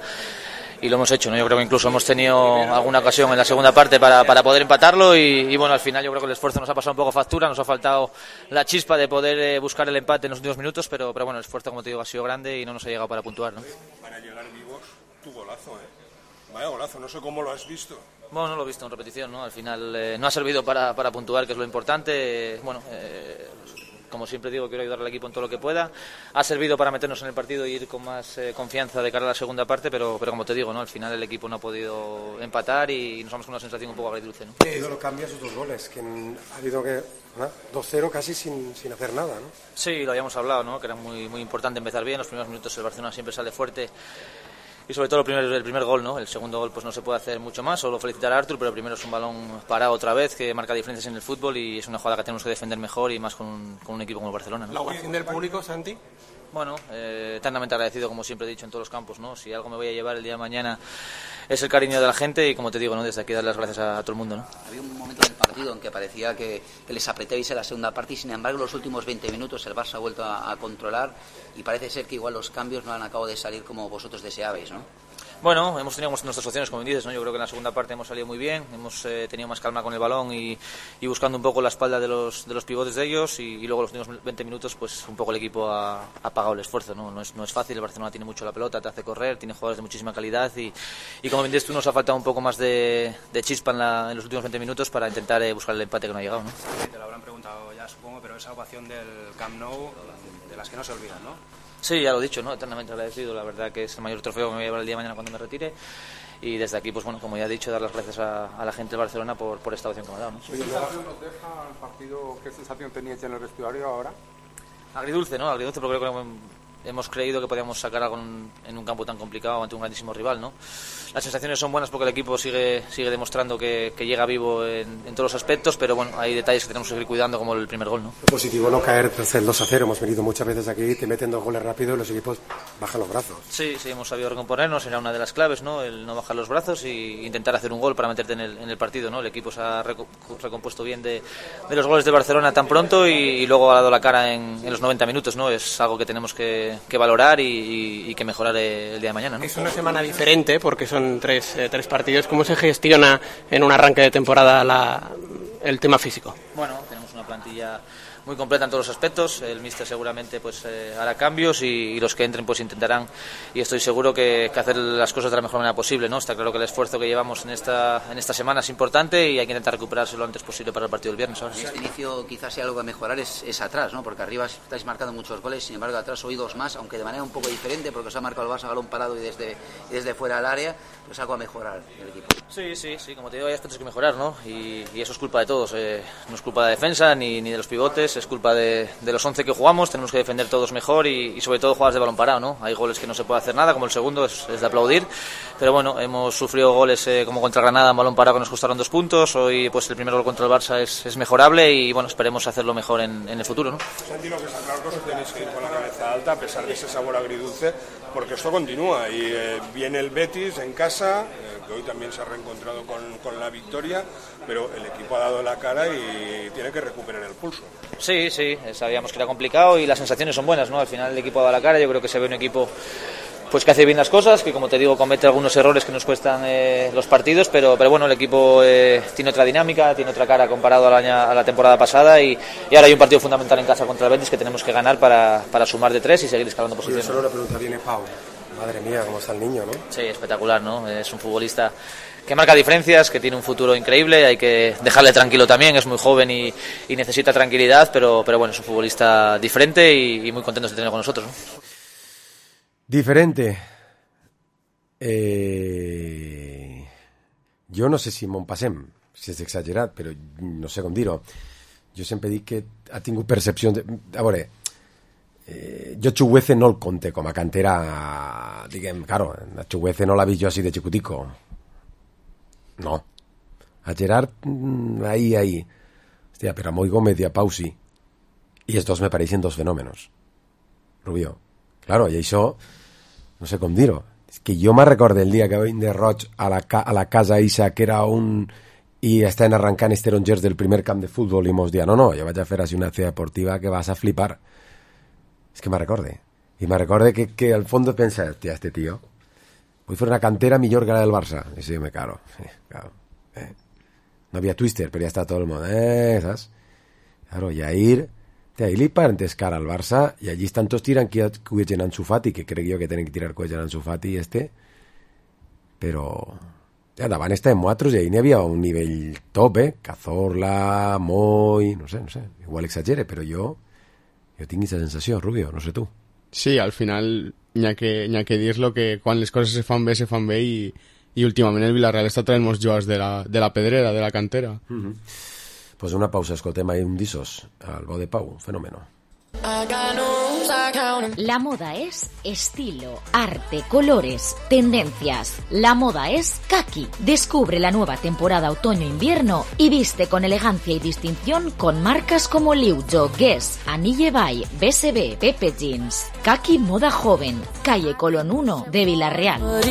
Speaker 23: Y lo hemos hecho, ¿no? Yo creo que incluso hemos tenido alguna ocasión en la segunda parte para, para poder empatarlo y, y bueno, al final yo creo que el esfuerzo nos ha pasado un poco factura, nos ha faltado la chispa de poder eh, buscar el empate en los últimos minutos, pero, pero bueno, el esfuerzo, como te digo, ha sido grande y no nos ha llegado para puntuar, ¿no?
Speaker 16: Para llegar vivos, tu golazo, ¿eh? Vaya golazo, no sé cómo lo has visto.
Speaker 23: Bueno, no lo he visto en repetición, ¿no? Al final eh, no ha servido para, para puntuar, que es lo importante. Eh, bueno, eh, como siempre digo, quiero ayudar al equipo en todo lo que pueda. Ha servido para meternos en el partido y ir con más eh, confianza de cara a la segunda parte, pero, pero como te digo, ¿no? Al final el equipo no ha podido empatar y nos vamos con una sensación un poco agridulce, ¿no?
Speaker 24: Ha habido los cambios, esos dos goles, que ha habido que dos cero casi sin, sin hacer nada, ¿no?
Speaker 23: Sí, lo habíamos hablado, ¿no? Que era muy, muy importante empezar bien. Los primeros minutos el Barcelona siempre sale fuerte. Y sobre todo el primer, el primer gol, ¿no? El segundo gol pues no se puede hacer mucho más, solo felicitar a Artur, pero el primero es un balón parado otra vez que marca diferencias en el fútbol y es una jugada que tenemos que defender mejor y más con un, con un equipo como el Barcelona, ¿no?
Speaker 24: ¿La ovación del público, Santi?
Speaker 23: Bueno, eh, eternamente agradecido, como siempre he dicho, en todos los campos, ¿no? Si algo me voy a llevar el día de mañana es el cariño de la gente y, como te digo, ¿no? Desde aquí dar las gracias a, a todo el mundo, ¿no?
Speaker 25: Había un momento en el partido en que parecía que, que les apretabais en la segunda parte y, sin embargo, los últimos veinte minutos el Barça ha vuelto a, a controlar y parece ser que igual los cambios no han acabado de salir como vosotros deseabais, ¿no?
Speaker 23: Bueno, hemos tenido nuestras opciones, como dices, ¿no? Yo creo que en la segunda parte hemos salido muy bien, hemos eh, tenido más calma con el balón y, y buscando un poco la espalda de los, de los pivotes de ellos y, y luego los últimos veinte minutos pues un poco el equipo ha, ha pagado el esfuerzo, ¿no? No es, no es fácil, el Barcelona tiene mucho la pelota, te hace correr, tiene jugadores de muchísima calidad y, y como bien dices tú, nos ha faltado un poco más de, de chispa en, la, en los últimos veinte minutos para intentar eh, buscar el empate que no ha llegado, ¿no?
Speaker 26: Te lo habrán preguntado ya, supongo, pero esa ovación del Camp Nou, de las que no se olvidan, ¿no?
Speaker 23: Sí, ya lo he dicho, ¿no? Eternamente agradecido. La verdad que es el mayor trofeo que me voy a llevar el día de mañana cuando me retire. Y desde aquí, pues bueno, como ya he dicho, dar las gracias a, a la gente de Barcelona por, por esta opción que me ha dado, ¿no?
Speaker 27: ¿Qué sensación nos deja el partido? ¿Qué sensación teníais en el vestuario ahora?
Speaker 23: Agridulce, ¿no? Agridulce porque creo que hemos creído que podíamos sacar algo en, en un campo tan complicado ante un grandísimo rival, ¿no? Las sensaciones son buenas porque el equipo sigue sigue demostrando que, que llega vivo en, en todos los aspectos, pero bueno, hay detalles que tenemos que seguir cuidando, como el primer gol, ¿no?
Speaker 24: Es positivo no caer tercer dos a cero. Hemos venido muchas veces aquí, te meten dos goles rápido y los equipos bajan los brazos.
Speaker 23: Sí, sí, hemos sabido recomponernos, era una de las claves, ¿no? El no bajar los brazos y intentar hacer un gol para meterte en el, en el partido, ¿no? El equipo se ha recompuesto bien de, de los goles de Barcelona tan pronto y, y luego ha dado la cara en, en los noventa minutos, ¿no? Es algo que tenemos que, que valorar y, y, y que mejorar el día de mañana, ¿no?
Speaker 28: Es una semana diferente porque son tres, eh, tres partidos. ¿Cómo se gestiona en un arranque de temporada la, el tema físico?
Speaker 23: Bueno, tenemos una plantilla muy completa en todos los aspectos. El míster seguramente pues eh, hará cambios y, y los que entren pues intentarán, y estoy seguro que, que hacer las cosas de la mejor manera posible, ¿no? Está claro que el esfuerzo que llevamos en esta en esta semana es importante y hay que intentar recuperarse lo antes posible para el partido del viernes. Ahora.
Speaker 25: Este inicio quizás sea algo que mejorar es, es atrás, ¿no? Porque arriba estáis marcando muchos goles, sin embargo atrás hoy dos más, aunque de manera un poco diferente porque os ha marcado el Barça a balón parado y desde, y desde fuera del área, pues algo a mejorar el equipo.
Speaker 23: Sí, sí, sí, como te digo hay aspectos que mejorar, ¿no? Y, y eso es culpa de todos, eh, no es culpa de la defensa ni, ni de los pivotes, es culpa de, de los once que jugamos, tenemos que defender todos mejor y, y sobre todo jugadas de balón parado, ¿no? Hay goles que no se puede hacer nada, como el segundo es, es de aplaudir, pero bueno, hemos sufrido goles eh, como contra Granada en balón parado que nos costaron dos puntos, hoy pues el primer gol contra el Barça es, es mejorable y bueno, esperemos hacerlo mejor en, en el futuro, ¿no?
Speaker 16: Santi, lo que está claro que os tenéis que ir con la cabeza alta a pesar de ese sabor agridulce, porque esto continúa y eh, viene el Betis en casa, eh, que hoy también se ha reencontrado con, con la victoria, pero el equipo ha dado la cara y tiene que recuperar el pulso.
Speaker 23: Sí, sí, sabíamos que era complicado y las sensaciones son buenas, ¿no? Al final el equipo ha dado la cara, yo creo que se ve un equipo pues que hace bien las cosas, que como te digo comete algunos errores que nos cuestan eh, los partidos, pero, pero bueno, el equipo eh, tiene otra dinámica, tiene otra cara comparado al año, a la temporada pasada y, y ahora hay un partido fundamental en casa contra el Betis que tenemos que ganar para, para sumar de tres y seguir escalando posiciones.
Speaker 24: Solo una pregunta, viene Pau. Madre mía, cómo está el niño, ¿no?
Speaker 23: Sí, espectacular, ¿no? Es un futbolista que marca diferencias, que tiene un futuro increíble, hay que dejarle tranquilo también, es muy joven y, y necesita tranquilidad, pero, pero bueno, es un futbolista diferente y, y muy contentos de tenerlo con nosotros, ¿no?
Speaker 2: Diferente. Eh... Jo no sé si m'on passem, si és exagerat, però no sé com dir-ho. Jo sempre dic que ha tingut percepció... De... A veure, eh, jo Chuguece no el conte com a cantera, diguem, claro, a Chuguece no l'ha vist jo així de xicutico. No. A Gerard, ahí, ahí. Hòstia, però a Moi Gómez i a Pau sí. I els dos me pareixen dos fenòmenos. Rubio. Claro, i això, no sé com dir-ho. És que jo me recordo el dia que veiem de Roig a la, ca a la casa Isa, que era un... i estaven arrancant els tarongers del primer camp de futbol i mos dia, no, no, jo vaig a fer així una acció deportiva que vas a flipar. És que me recorde. I me recorde que, que al fondo pensé, hòstia, este tío, vull fer una cantera millor que la del Barça. I sí, me caro. Eh, claro. Eh. No havia Twister, però ja està tot el món. Eh, saps? Claro, i ahir... Ahí li parentes cara al Barça i allí estan tots tirant coets en Ansu Fati, que crec jo que tenen que tirar coets en Ansu Fati i este, però ja, davant estàvem nosaltres i ahí n'hi havia un nivell top, eh? Cazorla, Moi, no sé, no sé, igual exagere, però jo jo tinc aquesta sensació, Rubio, no sé tu.
Speaker 3: Sí, al final n'hi ha que, n'hi ha que dir-lo que quan les coses se fan bé, se fan bé i, i últimament el Villarreal està traient molts jugadors de la, de la pedrera, de la cantera.
Speaker 2: Mm-hmm. Pues una pausa, escoltem ahí un dissos al bo de Pau, un fenómeno.
Speaker 11: La moda es estilo, arte, colores, tendencias. La moda es Kaki. Descubre la nueva temporada otoño-invierno y viste con elegancia y distinción con marcas como Liujo, Guess, Anille Bay, B S B, Pepe Jeans. Kaki Moda Joven, calle Colón uno de Villarreal.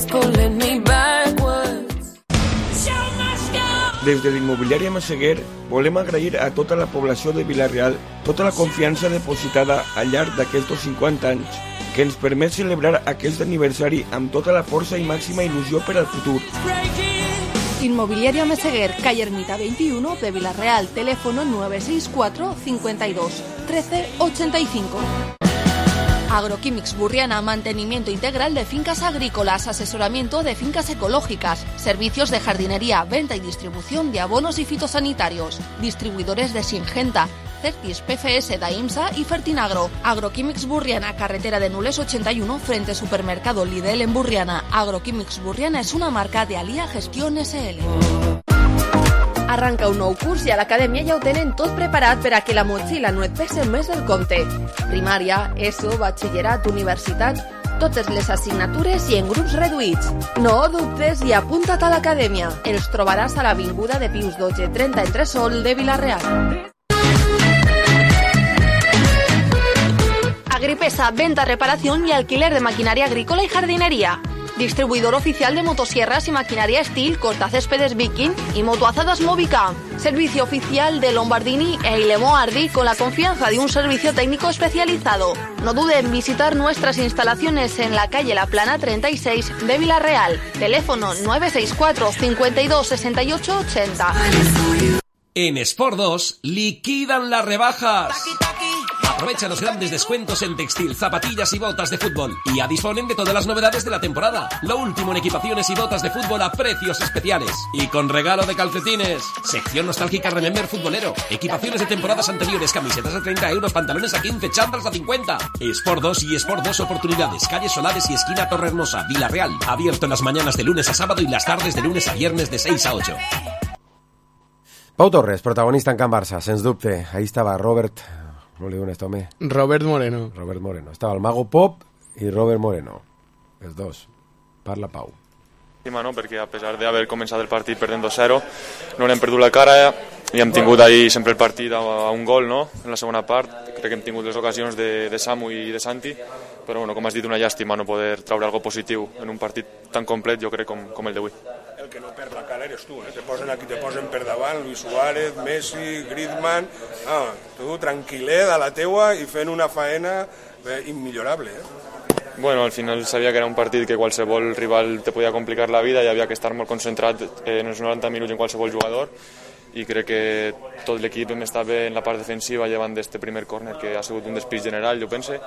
Speaker 1: Des de l'immobiliària Massaguer volem agrair a tota la població de Villarreal tota la confiança depositada al llarg d'aquests cinquanta anys que ens permet celebrar aquest aniversari amb tota la força i màxima il·lusió per al futur.
Speaker 12: Inmobiliaria Meseguer, calle Ermita veintiuno de Villarreal, teléfono nueve seis cuatro, cincuenta y dos, trece ochenta y cinco. Agroquímics Burriana, mantenimiento integral de fincas agrícolas, asesoramiento de fincas ecológicas, servicios de jardinería, venta y distribución de abonos y fitosanitarios, distribuidores de Singenta, Certis, P F S, Daimsa y Fertinagro. Agroquímics Burriana, carretera de Nules ochenta y uno, frente supermercado Lidl en Burriana. Agroquímics Burriana es una marca de Alia Gestión S L. Arranca un nou curs i a l'acadèmia ja ho tenen tot preparat per a que la motxilla no et pese més del compte. Primària, ESO, batxillerat, universitat, totes les assignatures i en grups reduïts. No dubtes i apunta't a l'acadèmia. Els trobaràs a l'avinguda de Pius dotze trenta entre Sol de Villarreal. Agripesa, venta, reparación y alquiler de maquinaria agrícola y jardinería. Distribuidor oficial de motosierras y maquinaria Steel, cortacéspedes Viking y motoazadas Movica. Servicio oficial de Lombardini e Ilemo Ardi con la confianza de un servicio técnico especializado. No dude en visitar nuestras instalaciones en la calle La Plana treinta y seis de Villarreal. Teléfono nueve seis cuatro, cincuenta y dos, sesenta y ocho ochenta.
Speaker 4: En Sport dos liquidan las rebajas. Aprovecha los grandes descuentos en textil, zapatillas y botas de fútbol. Y ya disponen de todas las novedades de la temporada. Lo último en equipaciones y botas de fútbol a precios especiales. Y con regalo de calcetines. Sección nostálgica Remember Futbolero. Equipaciones de temporadas anteriores, camisetas a treinta euros, pantalones a quince, chándals a cincuenta. Sport dos y Sport dos Oportunidades. Calle Solares y esquina Torrehermosa, Villarreal. Abierto en las mañanas de lunes a sábado y las tardes de lunes a viernes de seis a ocho.
Speaker 2: Pau Torres, protagonista en Can Barça, sens dubte. Ahí estaba Robert... No le digo esto, home.
Speaker 3: Robert Moreno.
Speaker 2: Robert Moreno. Estaba el Mago Pop i Robert Moreno. Els dos. Parla Pau.
Speaker 5: No? Perquè a pesar d'haver començat el partit perdent dos zero, no n'hem perdut la cara i hem tingut ahir sempre el partit a, a un gol, no? En la segona part. Crec que hem tingut les ocasions de, de Samu i de Santi, però bueno, com has dit, una llàstima no poder treure algo positiu en un partit tan complet, jo crec, com, com el d'avui.
Speaker 16: El que no perd la cara eres tu, eh? Te posen aquí, te posen per davant, Luis Suárez, Messi, Griezmann, ah, tu tranquil·let a la teua i fent una faena eh, immillorable, eh?
Speaker 5: Bueno, al final sabia que era un partit que qualsevol rival te podia complicar la vida i havia que estar molt concentrat en els noranta minuts en qualsevol jugador i crec que tot l'equip hem estat bé en la part defensiva llevant d'este primer córner que ha sigut un despís general, jo pense,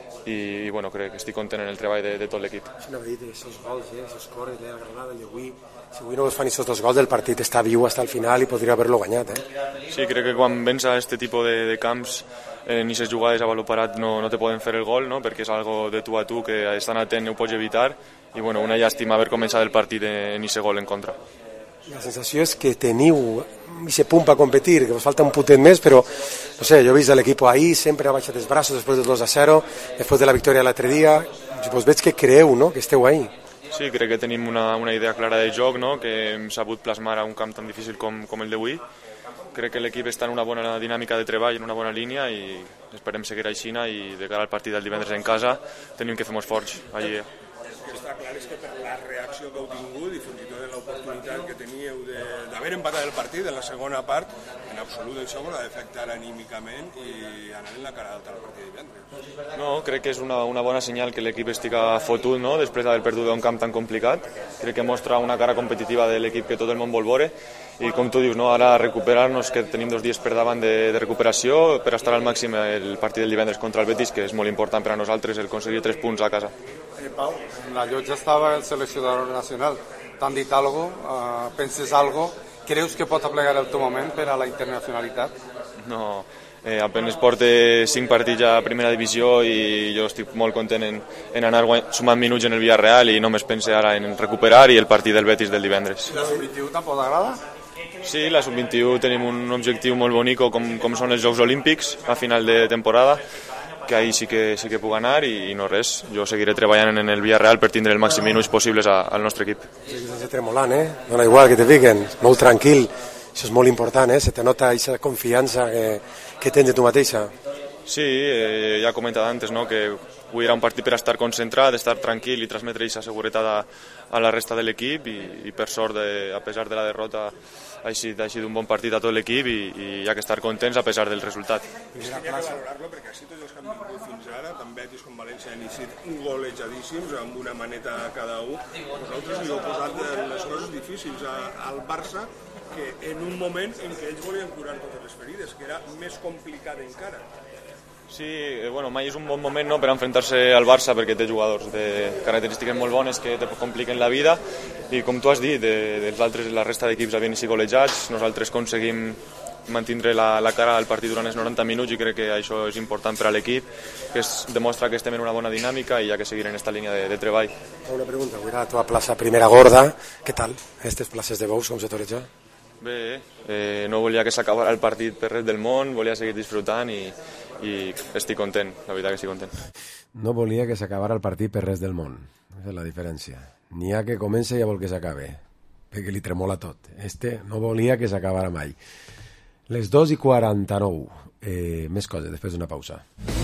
Speaker 5: i, i bueno, crec que estic content en el treball de, de tot l'equip.
Speaker 24: Si no dit, esos gols, eh, esos corners de la Granada i avui, si avui no es fan esos dos gols del partit està viu hasta el final i podria haver-lo guanyat, eh?
Speaker 5: Sí, crec que quan vens a este tipus de, de camps en aquestes jugades a baló parat no, no te poden fer el gol, no? Perquè és algo de tu a tu que estan atent i ho pots evitar i bueno, una llàstima haver començat el partit en aquest gol en contra.
Speaker 24: La sensació és que teniu ese punt per competir, que vos falta un putet més, però no sé, jo he vist l'equip ahir, sempre ha baixat els braços després del dos a zero, després de la victòria l'altre dia, vos veig que creeu, no?, que esteu ahí.
Speaker 5: Sí, crec que tenim una, una idea clara de joc, no?, que hem sabut plasmar a un camp tan difícil com, com el d'avui. Crec que l'equip està en una bona dinàmica de treball, en una bona línia i esperem seguir així i de cara al partit del divendres en casa tenim que fer molts forts allí.
Speaker 16: El que està clar és que per la reacció que heu tingut i fins i tot en l'oportunitat que teníeu d'haver empatat el partit en la segona part, en absolut això us ha d'afectar anímicament i anar en la cara alta al partit de divendres.
Speaker 5: No, crec que és una, una bona senyal que l'equip estiga fotut, no?, després d'haver perdut un camp tan complicat. Crec que mostra una cara competitiva de l'equip que tot el món vol veure i com tu dius, no, ara recuperar-nos, que tenim dos dies per davant de, de recuperació per estar al màxim el partit del divendres contra el Betis, que és molt important per a nosaltres el aconseguir tres punts a casa.
Speaker 27: Eh, Pau, en la llotja estava el seleccionador nacional. T'han dit algo? Uh, penses algo? Creus que pot aplegar el teu moment per a la internacionalitat?
Speaker 5: No, eh, apenas porte cinc partits a primera divisió i jo estic molt content en, en anar sumant minuts en el Villarreal i només pense ara en recuperar i el partit del Betis del divendres.
Speaker 27: La sub vint-i-u tampoc t'agrada?
Speaker 5: Sí, la sub vint-i-u tenim un objectiu molt bonic com, com són els Jocs Olímpics a final de temporada, que ahí sí que, sí que puc anar i, i no res, jo seguiré treballant en el Villarreal per tindre el màxim minuts possibles a, al nostre equip.
Speaker 24: Sí, que estàs tremolant, eh? Dona igual que te fiquen, molt tranquil, això és molt important, eh? Se te nota aquesta confiança que, que tens de tu mateixa.
Speaker 5: Sí, eh, ja he comentat antes, no?, que avui era un partit per estar concentrat, estar tranquil i transmetre aquesta seguretat a, a la resta de l'equip i, i per sort, de, a pesar de la derrota, ha sigut, ha sigut un bon partit a tot l'equip i, i hi ha que estar contents a pesar del resultat.
Speaker 16: Sí que valorar-lo perquè així tots els que han vingut fins ara, tant Betis com València han iniciat golejadíssims amb una maneta a cada un. Vosaltres li heu posat les coses difícils a, al Barça, que en un moment en què ells volien curar totes les ferides, que era més complicat encara.
Speaker 5: Sí, eh, bueno, mai és un bon moment, no?, per enfrontar-se al Barça perquè té jugadors de característiques molt bones que te compliquen la vida i com tu has dit, de, dels altres, la resta d'equips havien sigut golejats, nosaltres aconseguim mantindre la, la cara al partit durant els noranta minuts i crec que això és important per a l'equip, que es demostra que estem en una bona dinàmica i hi ha que seguir en aquesta línia de, de treball.
Speaker 24: Una pregunta, avui a la teva plaça primera gorda, què tal? Aquestes places de bous, com se toreja?
Speaker 5: Bé, eh, no volia que s'acabara el partit per res del món, volia seguir disfrutant i, i estic content, la veritat que estic content.
Speaker 2: No volia que s'acabara el partit per res del món, aquesta és la diferència. N'hi ha que comença i ja vol que s'acabe, perquè li tremola tot. Este no volia que s'acabara mai. Les dos i quaranta-nou. Eh, més coses, després d'una pausa. Yeah!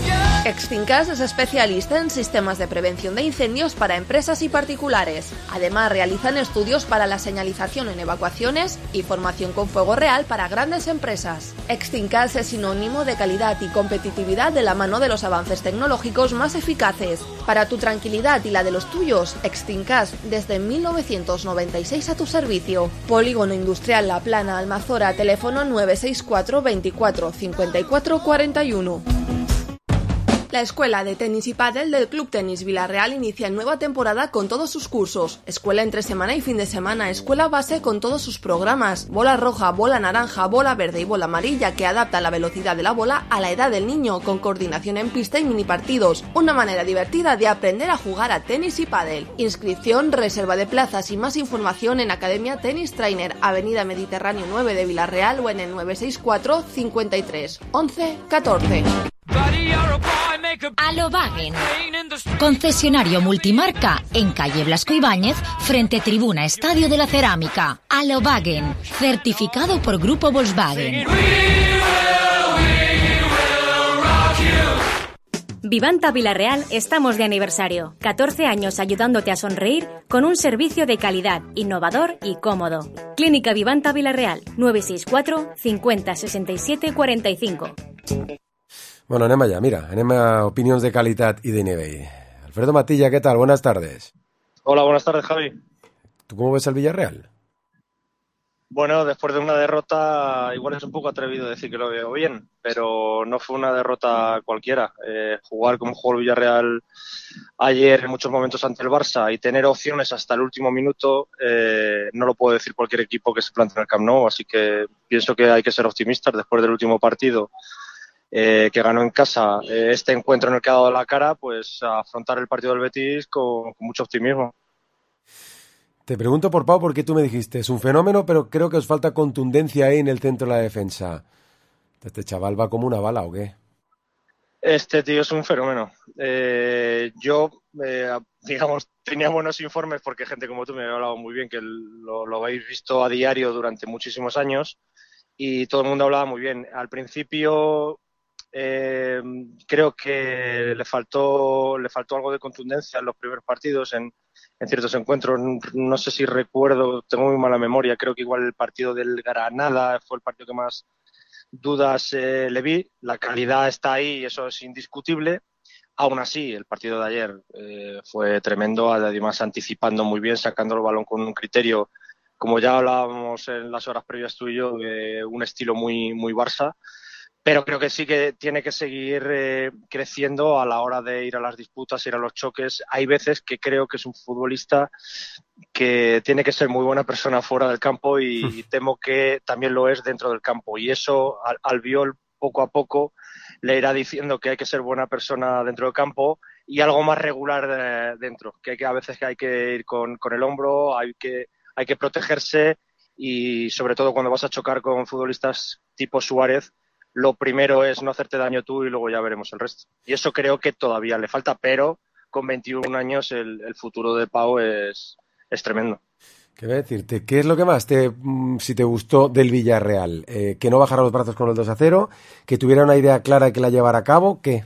Speaker 12: Extincas es especialista en sistemas de prevención de incendios para empresas y particulares. Además, realizan estudios para la señalización en evacuaciones y formación con fuego real para grandes empresas. Extincas es sinónimo de calidad y competitividad de la mano de los avances tecnológicos más eficaces. Para tu tranquilidad y la de los tuyos, Extincas desde mil novecientos noventa y seis a tu servicio. Polígono Industrial La Plana, Almazora, teléfono nueve seis cuatro veinticuatro cincuenta y cuatro cuarenta y uno. La Escuela de Tenis y Pádel del Club Tenis Villarreal inicia nueva temporada con todos sus cursos. Escuela entre semana y fin de semana, escuela base con todos sus programas. Bola roja, bola naranja, bola verde y bola amarilla que adapta la velocidad de la bola a la edad del niño con coordinación en pista y mini partidos. Una manera divertida de aprender a jugar a tenis y pádel. Inscripción, reserva de plazas y más información en Academia Tennis Trainer, Avenida Mediterráneo nueve de Villarreal o en el nueve seis cuatro cincuenta y tres once catorce.
Speaker 11: Alobagen, concesionario multimarca en calle Blasco Ibáñez, frente tribuna Estadio de la Cerámica. Alobagen, certificado por Grupo Volkswagen.
Speaker 19: Vivanta Villarreal estamos de aniversario. catorce años ayudándote a sonreír con un servicio de calidad, innovador y cómodo. Clínica Vivanta Villarreal, nueve seis cuatro cincuenta sesenta y siete cuarenta y cinco.
Speaker 2: Bueno, anem allà, mira, anem a opinions de qualitat i de nivell. Alfredo Matilla, ¿qué tal? Buenas tardes.
Speaker 6: Hola, buenas tardes, Javi.
Speaker 2: ¿Tú cómo ves al Villarreal?
Speaker 6: Bueno, después de una derrota, igual es un poco atrevido decir que lo veo bien, pero no fue una derrota cualquiera. Eh, jugar como jugó el Villarreal ayer en muchos momentos ante el Barça y tener opciones hasta el último minuto, eh, no lo puede decir cualquier equipo que se plante en el Camp Nou, así que pienso que hay que ser optimistas después del último partido. Eh, que ganó en casa, eh, este encuentro en el que ha dado la cara, pues a afrontar el partido del Betis con, con mucho optimismo.
Speaker 2: Te pregunto por Pau porque tú me dijiste, es un fenómeno, pero creo que os falta contundencia ahí en el centro de la defensa. ¿Este chaval va como una bala o qué?
Speaker 6: Este tío es un fenómeno. Eh, yo, eh, digamos, tenía buenos informes porque gente como tú me había hablado muy bien, que lo, lo habéis visto a diario durante muchísimos años y todo el mundo hablaba muy bien. Al principio... Eh, creo que le faltó le faltó algo de contundencia en los primeros partidos, en, en ciertos encuentros. No sé si recuerdo, tengo muy mala memoria, creo que igual el partido del Granada fue el partido que más dudas eh, le vi. La calidad está ahí y eso es indiscutible. Aún así, el partido de ayer eh, fue tremendo, además anticipando muy bien, sacando el balón con un criterio, como ya hablábamos en las horas previas tú y yo, de un estilo muy, muy Barça. Pero creo que sí que tiene que seguir eh, creciendo a la hora de ir a las disputas, ir a los choques. Hay veces que creo que es un futbolista que tiene que ser muy buena persona fuera del campo y, y temo que también lo es dentro del campo. Y eso al, Albiol poco a poco le irá diciendo que hay que ser buena persona dentro del campo y algo más regular de, dentro. Que, que a veces que hay que ir con, con el hombro, hay que, hay que protegerse y sobre todo cuando vas a chocar con futbolistas tipo Suárez, lo primero es no hacerte daño tú y luego ya veremos el resto. Y eso creo que todavía le falta, pero con veintiún años el, el futuro de Pau es, es tremendo.
Speaker 2: ¿Qué voy a decirte? ¿Qué es lo que más te, si te gustó del Villarreal? Eh, ¿Que no bajara los brazos con el dos a cero? ¿Que tuviera una idea clara y que la llevara a cabo? ¿Qué?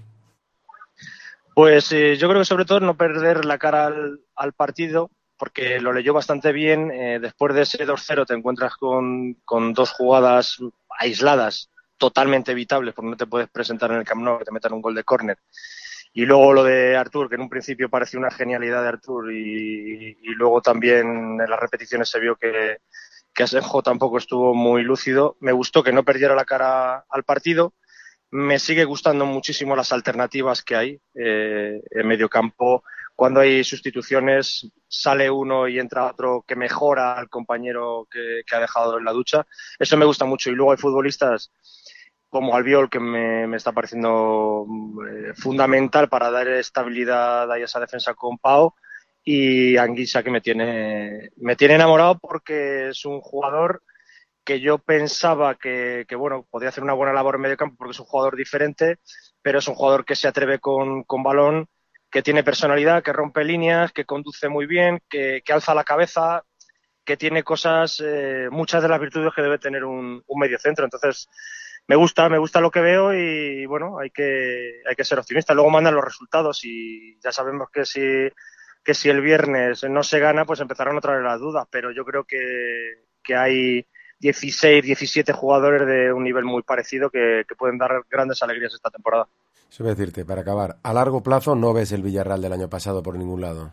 Speaker 6: Pues eh, yo creo que sobre todo no perder la cara al, al partido, porque lo leyó bastante bien. Eh, después de ese dos cero te encuentras con, con dos jugadas aisladas totalmente evitables, porque no te puedes presentar en el Camp Nou que te metan un gol de córner. Y luego lo de Artur, que en un principio pareció una genialidad de Artur y, y luego también en las repeticiones se vio que, que Asenjo tampoco estuvo muy lúcido. Me gustó que no perdiera la cara al partido. Me sigue gustando muchísimo las alternativas que hay eh, en medio campo. Cuando hay sustituciones, sale uno y entra otro que mejora al compañero que, que ha dejado en la ducha. Eso me gusta mucho. Y luego hay futbolistas como Albiol, que me, me está pareciendo eh, fundamental para dar estabilidad a esa defensa con Pau, y Anguissa, que me tiene, me tiene enamorado porque es un jugador que yo pensaba que, que bueno, podía hacer una buena labor en medio campo porque es un jugador diferente, pero es un jugador que se atreve con, con balón, que tiene personalidad, que rompe líneas, que conduce muy bien, que, que alza la cabeza, que tiene cosas, eh, muchas de las virtudes que debe tener un, un mediocentro. Entonces, me gusta, me gusta lo que veo y bueno, hay que, hay que ser optimista. Luego mandan los resultados y ya sabemos que si, que si el viernes no se gana, pues empezarán otra vez las dudas, pero yo creo que, que hay dieciséis, diecisiete jugadores de un nivel muy parecido que, que pueden dar grandes alegrías esta temporada.
Speaker 2: Eso voy a decirte, para acabar, a largo plazo no ves el Villarreal del año pasado por ningún lado.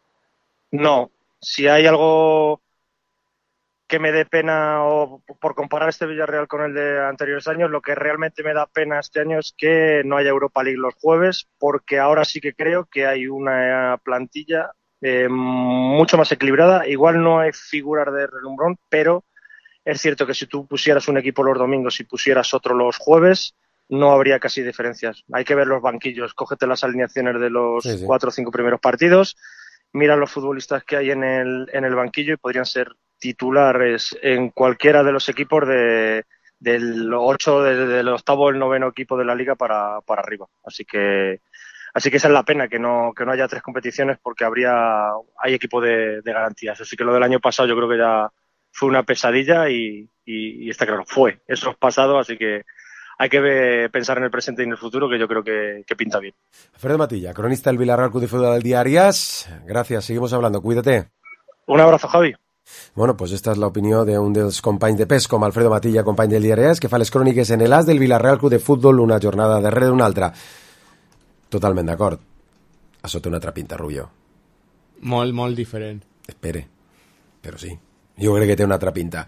Speaker 6: No, si hay algo que me dé pena o por comparar este Villarreal con el de anteriores años, lo que realmente me da pena este año es que no haya Europa League los jueves, porque ahora sí que creo que hay una plantilla eh, mucho más equilibrada. Igual no hay figuras de relumbrón, pero es cierto que si tú pusieras un equipo los domingos y pusieras otro los jueves, no habría casi diferencias. Hay que ver los banquillos, cógete las alineaciones de los sí, sí. cuatro o cinco primeros partidos, mira los futbolistas que hay en el, en el banquillo y podrían ser titulares en cualquiera de los equipos de, del ocho, de, del octavo, el noveno equipo de la liga para, para arriba. Así que así que esa es la pena, que no, que no haya tres competiciones porque habría hay equipo de, de garantías. Así que lo del año pasado yo creo que ya fue una pesadilla y, y, y está claro, fue. Eso es pasado, así que hay que ver, pensar en el presente y en el futuro, que yo creo que, que pinta bien.
Speaker 2: Alfredo Matilla, cronista del Villarreal Club de Fútbol del Diarias. Gracias, seguimos hablando, cuídate.
Speaker 6: Un abrazo, Javi.
Speaker 2: Bueno, pues esta es la opinió d'un dels companys de pes com Alfredo Matilla, company del Diarias, que fa les cròniques en l'As del Villarreal Club de Futbol una jornada darrere d'una altra. Totalment d'acord. A sota una altra pinta, Rubio.
Speaker 3: Molt, molt diferent.
Speaker 2: Espere, però sí. Jo crec que té una altra pinta.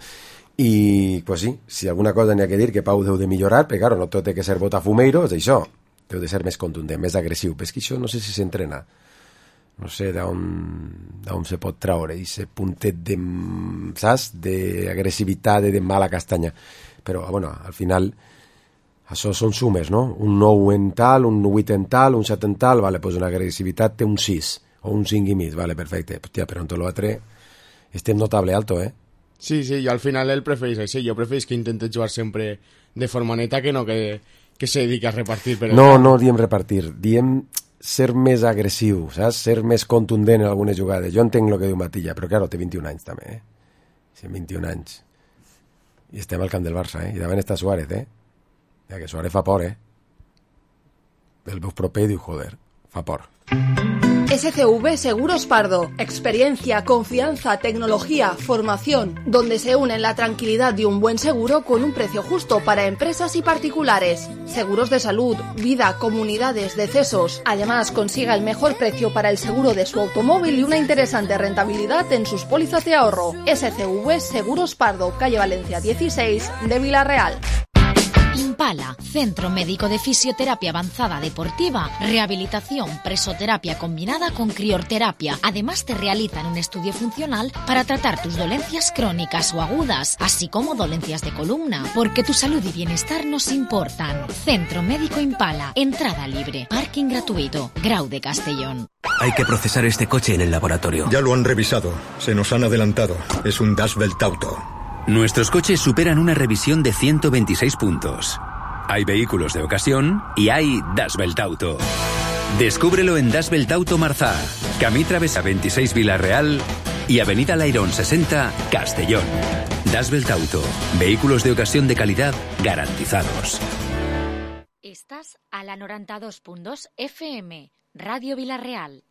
Speaker 2: I, pues sí, si alguna cosa n'hi ha que dir, que Pau deu de millorar, però claro, no tot té que ser botafumeiro, és això. Deu de ser més contundent, més agressiu. Però és que això no sé si s'entrena. No sé d'on se pot traure aquest puntet de, saps, d'agressivitat, de mala castanya. Però, bueno, al final, això són sumes, no? Un nou en tal, un vuit en tal, un set en tal, vale, pues una agressivitat té un sis, o un cinc i mig, vale, perfecte. Hòstia, però en tot l'altre estem notable alto, eh?
Speaker 3: Sí, sí, jo al final ell prefereix això, jo prefereix que intente jugar sempre de forma neta que no que, que se dediqui a repartir. Per
Speaker 2: no, no diem repartir, diem ser més agressiu, saps? Ser més contundent en algunes jugades. Jo entenc el que diu Matilla, però claro, té vint-i-un anys també, eh? Sí, vint-i-un anys. I estem al camp del Barça, eh? I davant està Suárez, eh? Ja que Suárez fa por, eh? El veus proper i diu, joder, fa por.
Speaker 12: S C V Seguros Pardo. Experiencia, confianza, tecnología, formación, donde se unen la tranquilidad de un buen seguro con un precio justo para empresas y particulares. Seguros de salud, vida, comunidades, decesos. Además, consiga el mejor precio para el seguro de su automóvil y una interesante rentabilidad en sus pólizas de ahorro. S C V Seguros Pardo, calle Valencia dieciséis de Villarreal.
Speaker 11: Impala, Centro Médico de Fisioterapia Avanzada Deportiva, rehabilitación, presoterapia combinada con criorterapia. Además te realizan un estudio funcional para tratar tus dolencias crónicas o agudas, así como dolencias de columna, porque tu salud y bienestar nos importan. Centro Médico Impala, entrada libre, parking gratuito, Grau de Castellón.
Speaker 7: Hay que procesar este coche en el laboratorio.
Speaker 8: Ya lo han revisado, se nos han adelantado. Es un Das Welt Auto.
Speaker 7: Nuestros coches superan una revisión de ciento veintiséis puntos. Hay vehículos de ocasión y hay Das Welt Auto. Descúbrelo en Das Welt Auto Marzá, Camí Travesa veintiséis Villarreal y Avenida Lairón sesenta Castellón. Das Welt Auto, vehículos de ocasión de calidad garantizados.
Speaker 11: Estás a la noranta-dos punt dos F M, Radio Villarreal.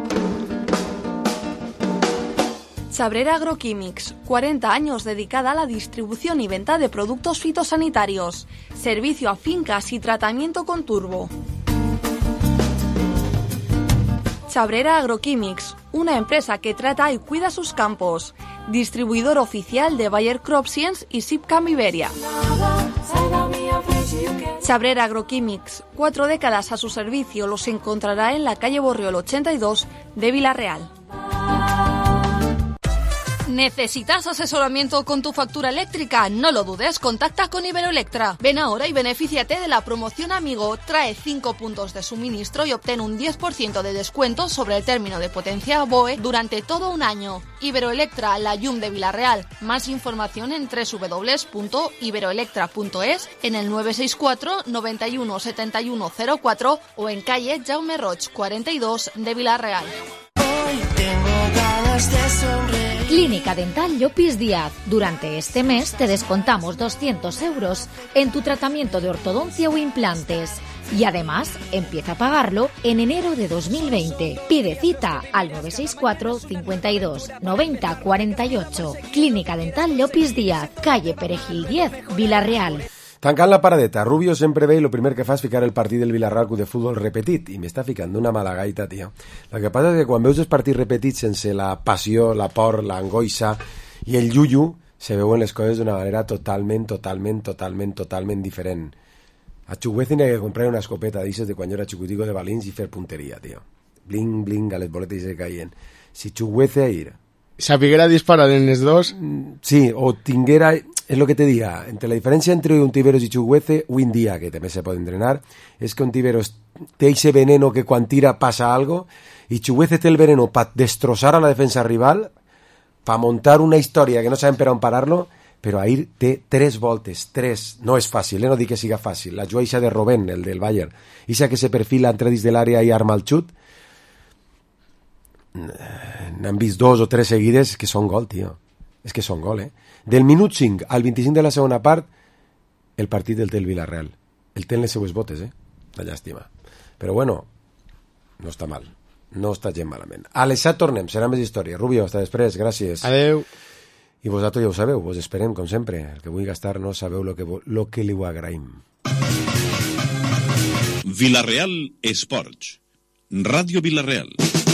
Speaker 12: Chabrera Agroquímics, cuarenta años dedicada a la distribución y venta de productos fitosanitarios, servicio a fincas y tratamiento con turbo. Chabrera Agroquímics, una empresa que trata y cuida sus campos, distribuidor oficial de Bayer Crop Science y Sipcam Iberia. Chabrera Agroquímics, cuatro décadas a su servicio, los encontrará en la calle Borriol ochenta y dos de Villarreal. ¿Necesitas asesoramiento con tu factura eléctrica? No lo dudes, contacta con Iberoelectra. Ven ahora y benefíciate de la promoción Amigo. Trae cinco puntos de suministro y obtén un diez por ciento de descuento sobre el término de potencia B O E durante todo un año. Iberoelectra, la llum de Villarreal. Más información en doble u doble u doble u punto iberoelectra punto es, en el nueve seis cuatro, noventa y uno, setenta y uno cero cuatro o en calle Jaume Roig cuarenta y dos de Villarreal.
Speaker 9: Hoy tengo ganas de sonreír.
Speaker 11: Clínica Dental Llopis Díaz. Durante este mes te descontamos doscientos euros en tu tratamiento de ortodoncia o implantes. Y además, empieza a pagarlo en enero de dos mil veinte. Pide cita al nueve seis cuatro, cincuenta y dos, noventa, cuarenta y ocho. Clínica Dental Llopis Díaz, calle Perejil diez, Vila-real.
Speaker 2: Tancant la paradeta, Rubio sempre ve i el primer que fa és ficar el partit del Villarreal Club de Futbol repetit, i m'està ficant una mala gaita, tio. El que passa és que quan veus els partits repetits sense la passió, la por, l'angoixa i el yuyu, se veuen les coses d'una manera totalment, totalment, totalment, totalment diferent. A Chuguece n'hi ha que comprar una escopeta d'aixes de quan jo era xicutico de balins i fer punteria, tio. Bling, bling, a les boletes se caien. Si Chuguece ir...
Speaker 3: Sapiguera disparar en els dos...
Speaker 2: Sí, o tinguera... Es lo que te diga, entre la diferencia entre Ontiveros y Chuguece, hoy en día, que también se puede entrenar, es que Ontiveros té ese veneno que cuando tira pasa algo, y Chuguece té el veneno para destrozar a la defensa rival, para montar una historia que no saben per on pararlo, però ahir té tres voltes, tres, no és fàcil, eh? No dic que siga fàcil, la jugada de Robben, el del Bayern, ixa que se perfila entre dins de l'àrea i arma el xut, n'han vist dos o tres seguides que són gol, tio, és que són gol, eh? Del minut cinc al vint-i-cinc de la segona part, el partit del té el Villarreal, el té en les seues botes, eh? La llàstima, però bueno, no està mal, no està gent malament. A les set tornem, serà més història. Rubio, hasta després, gràcies.
Speaker 3: Adeu.
Speaker 2: I vosaltres ja ho sabeu, vos esperem, com sempre. El que vull gastar no sabeu lo que, lo que li ho agraïm.
Speaker 9: Villarreal Esports. Ràdio Villarreal.